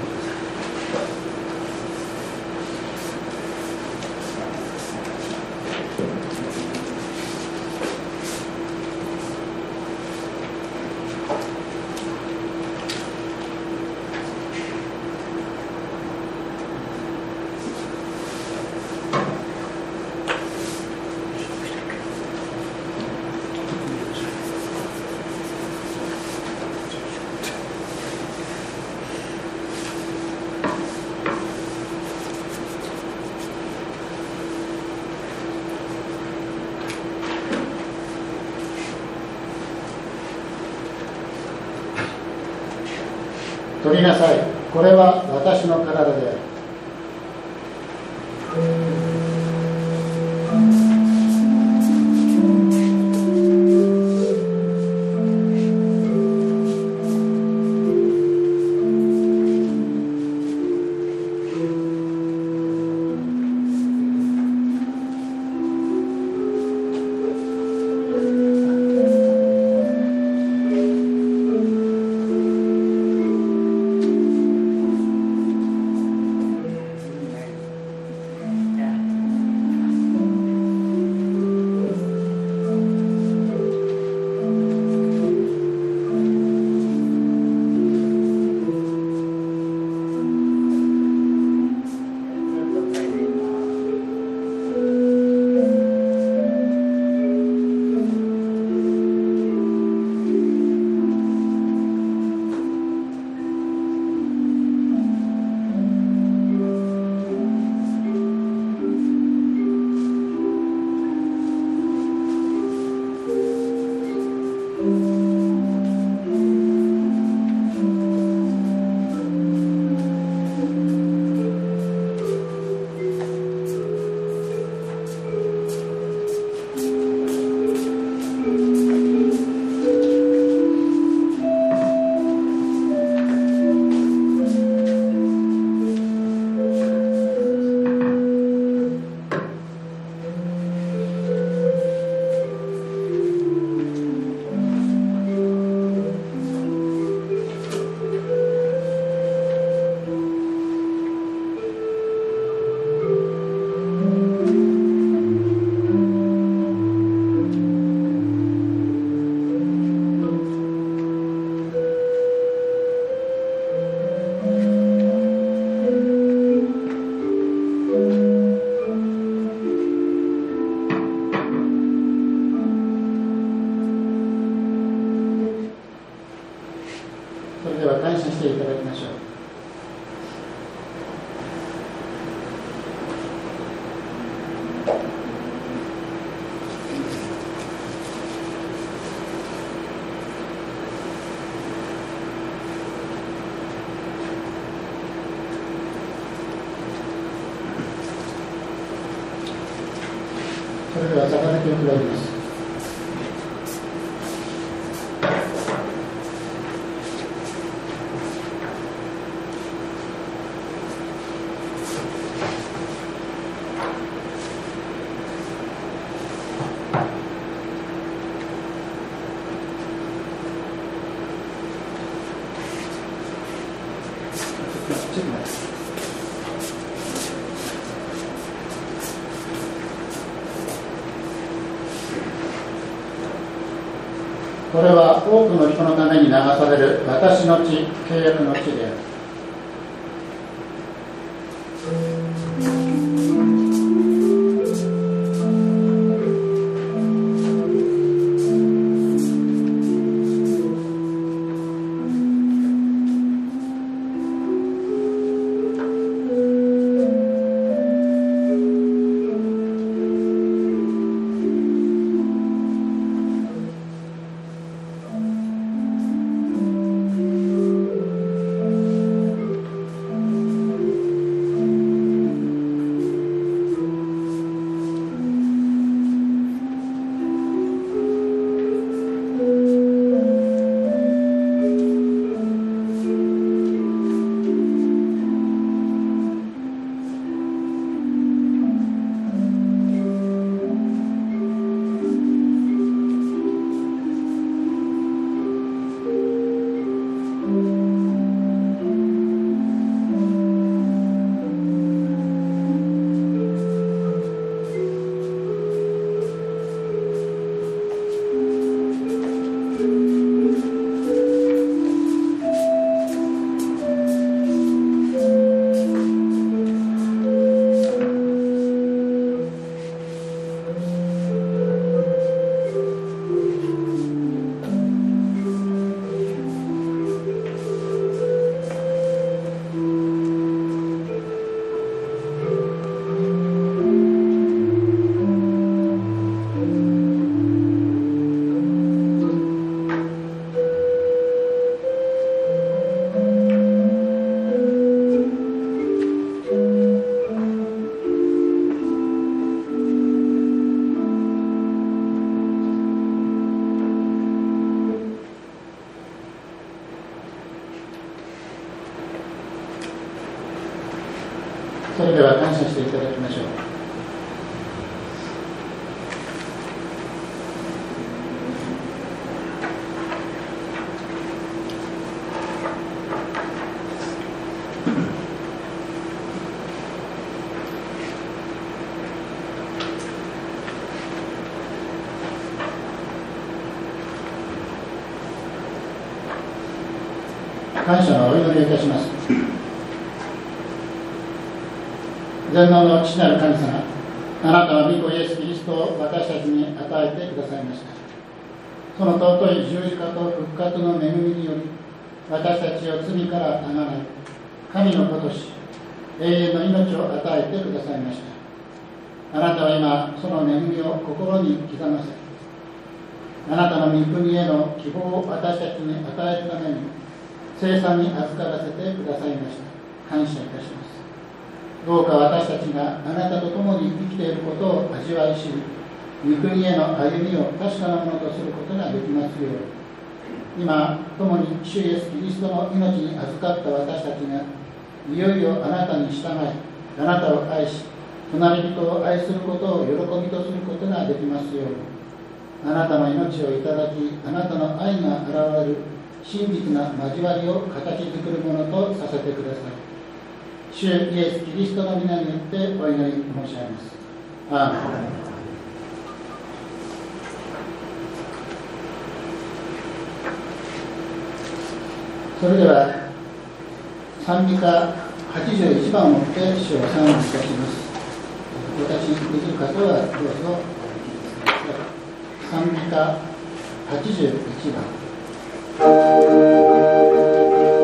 取りなさい。これは私の体である。 れでは感謝していただきましょう。それでは杯を配ります。これは多くの人のために流される私の血、契約の血である。それでは感謝していただきましょう。感謝のお祈りをいたします。全能の父なる神様、あなたは御子イエス・キリストを私たちに与えてくださいました。その尊い十字架と復活の恵みにより、私たちを罪からあがない神の子とし、永遠の命を与えてくださいました。あなたは今、その恵みを心に刻ませ、あなたの御国への希望を私たちに与えるために、聖餐に預からせてくださいました。感謝いたします。どうか私たちがあなたと共に生きていることを味わいし、御国への歩みを確かなものとすることができますように、今、共に主イエス・キリストの命に預かった私たちが、いよいよあなたに従い、あなたを愛し、隣人を愛することを喜びとすることができますように、あなたの命をいただき、あなたの愛が現れる真実な交わりを形作るものとさせてください。主イエス・キリストの皆によってお祈り申し上げます。アーメン。それでは賛美歌81番を持って主を賛美いたします。お立ちできる方はどうぞ。賛美歌81番。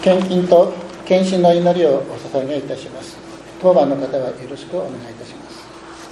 献金と献身の祈りをお捧げいたします。当番の方はよろしくお願いいたします。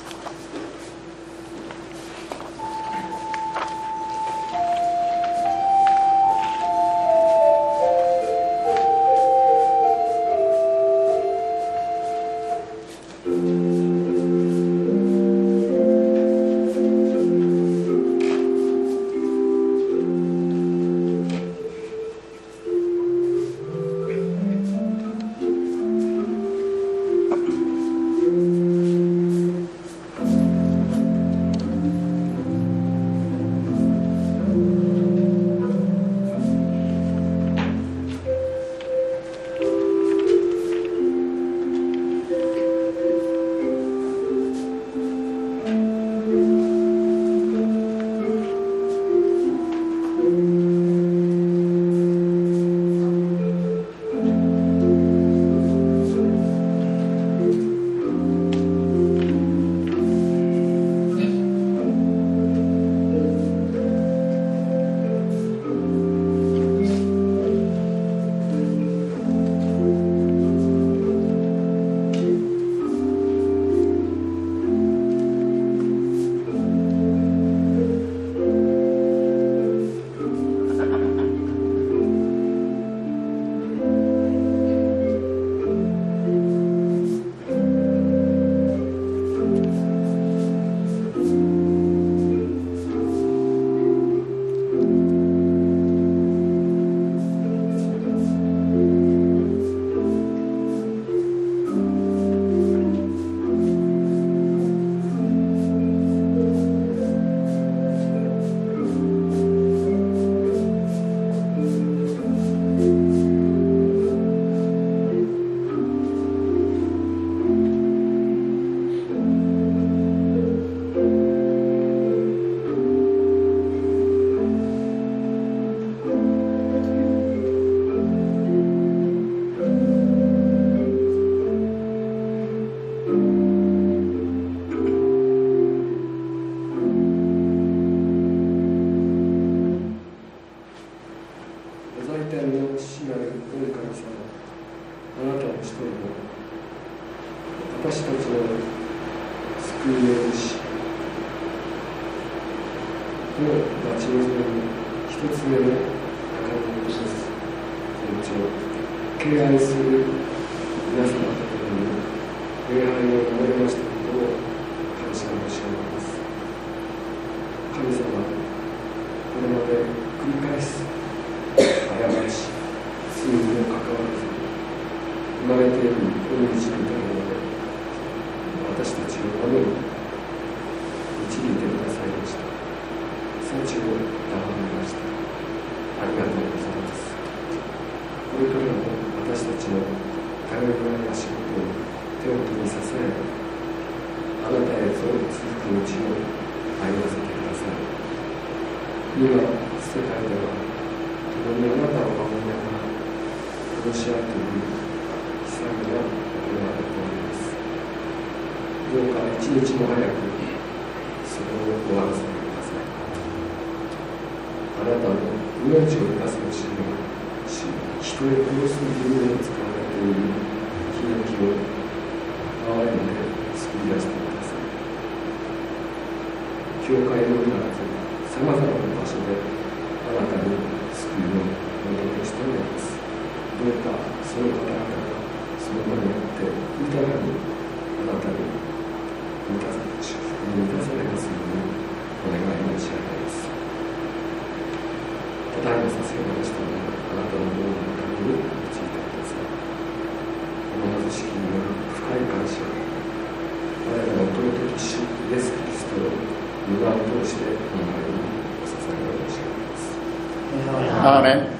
アーメン。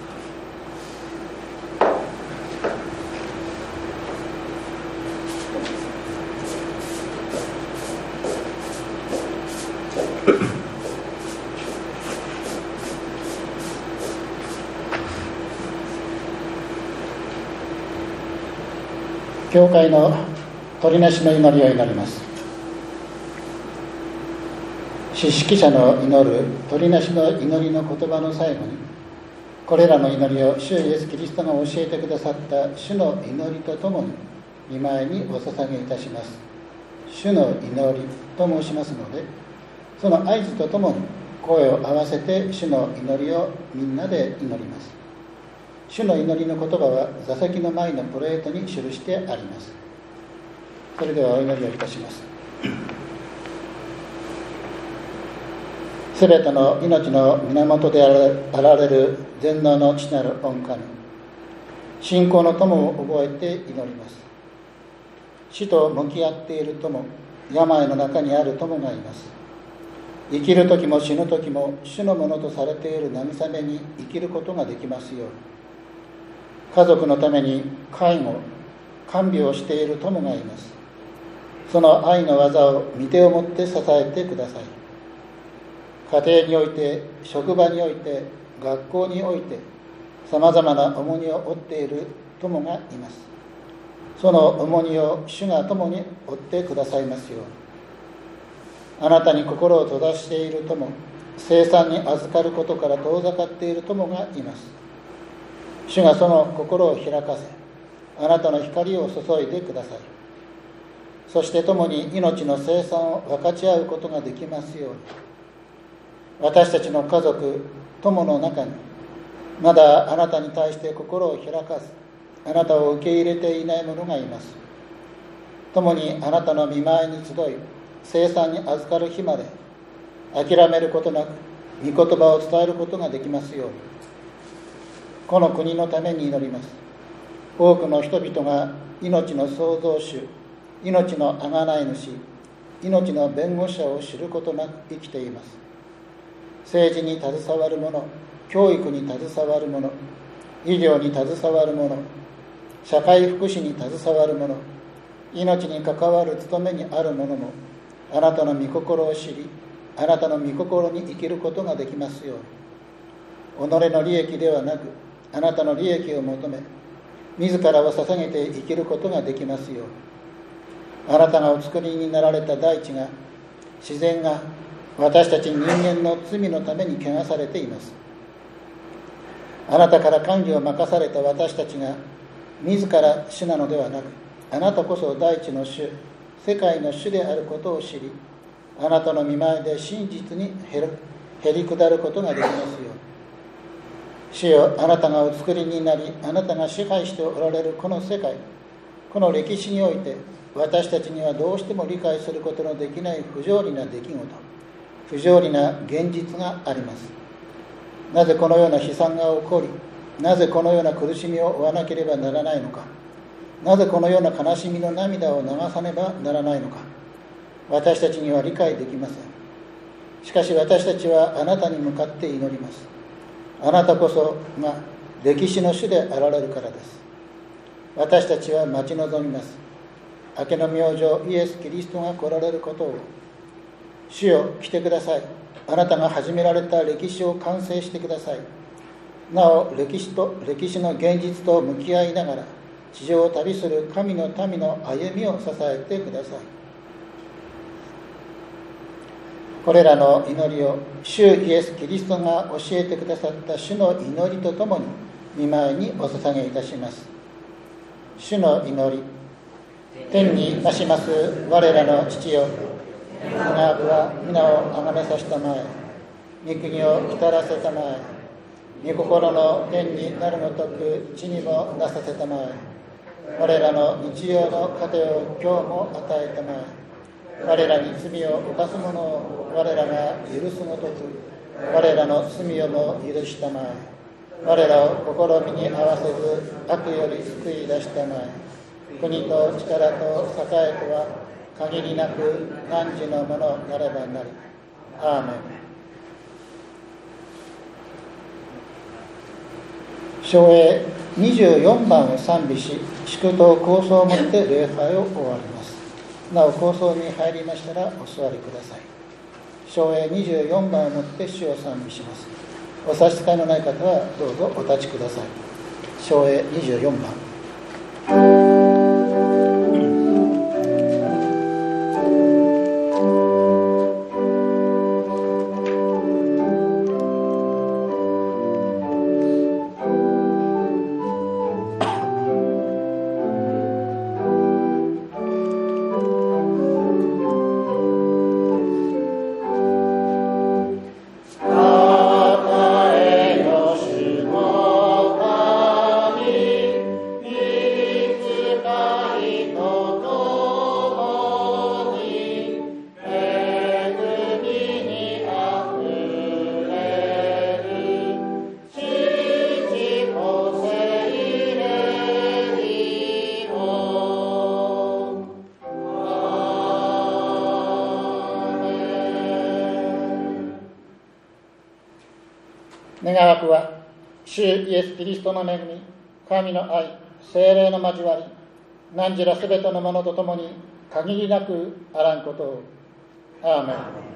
教会の取りなしの祈りを祈ります。司式者の祈る取りなしの祈りの言葉の最後に、 これらの祈りを主イエス・キリストが教えてくださった主の祈りとともに御前にお捧げいたします。主の祈りと申しますので、その合図とともに声を合わせて主の祈りをみんなで祈ります。主の祈りの言葉は座席の前のプレートに記してあります。それではお祈りをいたします。すべての命の源であられる全能の父なる御神、信仰の友を覚えて祈ります。死と向き合っている友、病の中にある友がいます。生きる時も死ぬ時も主のものとされている慰めに生きることができますように。家族のために介護、看病をしている友がいます。その愛の技を御手をもって支えてください。家庭において、職場において、学校において、さまざまな重荷を負っている友がいます。その重荷を主が共に負ってくださいますように。あなたに心を閉ざしている友、生産に預かることから遠ざかっている友がいます。主がその心を開かせ、あなたの光を注いでください。そして共に命の生産を分かち合うことができますように。私たちの家族、友の中に、まだあなたに対して心を開かず、あなたを受け入れていない者がいます。共にあなたの御前に集い、生産に預かる日まで、諦めることなく、御言葉を伝えることができますように。この国のために祈ります。多くの人々が命の創造主、命の贖い主、命の弁護者を知ることなく生きています。政治に携わる者、教育に携わる者、医療に携わる者、社会福祉に携わる者、命に関わる務めにある者も、あなたの御心を知り、あなたの御心に生きることができますように。己の利益ではなく、あなたの利益を求め、自らを捧げて生きることができますように。あなたがお作りになられた大地が、自然が、私たち人間の罪のために汚されています。あなたから管理を任された私たちが自ら主なのではなく、あなたこそ大地の主、世界の主であることを知り、あなたの御前で真実にへり下ることができますように。主よ、あなたがお作りになり、あなたが支配しておられるこの世界、この歴史において、私たちにはどうしても理解することのできない不条理な出来事、不条理な現実があります。なぜこのような悲惨が起こり、なぜこのような苦しみを負わなければならないのか、なぜこのような悲しみの涙を流さねばならないのか、私たちには理解できません。しかし私たちはあなたに向かって祈ります。あなたこそが歴史の主であられるからです。私たちは待ち望みます。明けの明星イエス・キリストが来られることを。主よ、来てください。あなたが始められた歴史を完成してください。なお歴史の現実と向き合いながら地上を旅する神の民の歩みを支えてください。これらの祈りを主イエス・キリストが教えてくださった主の祈りとともに御前にお捧げいたします。主の祈り。天に増します我らの父よ、我が部は皆をあがめさせたまえ、御国を来たらせたまえ、御心の天になるのとく地にもなさせたまえ。我らの日常の糧を今日も与えたまえ。我らに罪を犯す者を我らが許すごとく、我らの罪をも許したまえ。我らを試みに合わせず悪より救い出したまえ。国と力と栄とは限りなく汝のものなればなり。アーメン。唱詠24番を賛美し、祝祷構想をもって礼拝を終わります。なお構想に入りましたらお座りください。唱詠24番をもって主を賛美します。お差し支えのない方はどうぞお立ちください。唱詠24番。 願わくは、主イエス・キリストの恵み、神の愛、聖霊の交わり、汝らすべてのものとともに限りなくあらんことを。アーメン。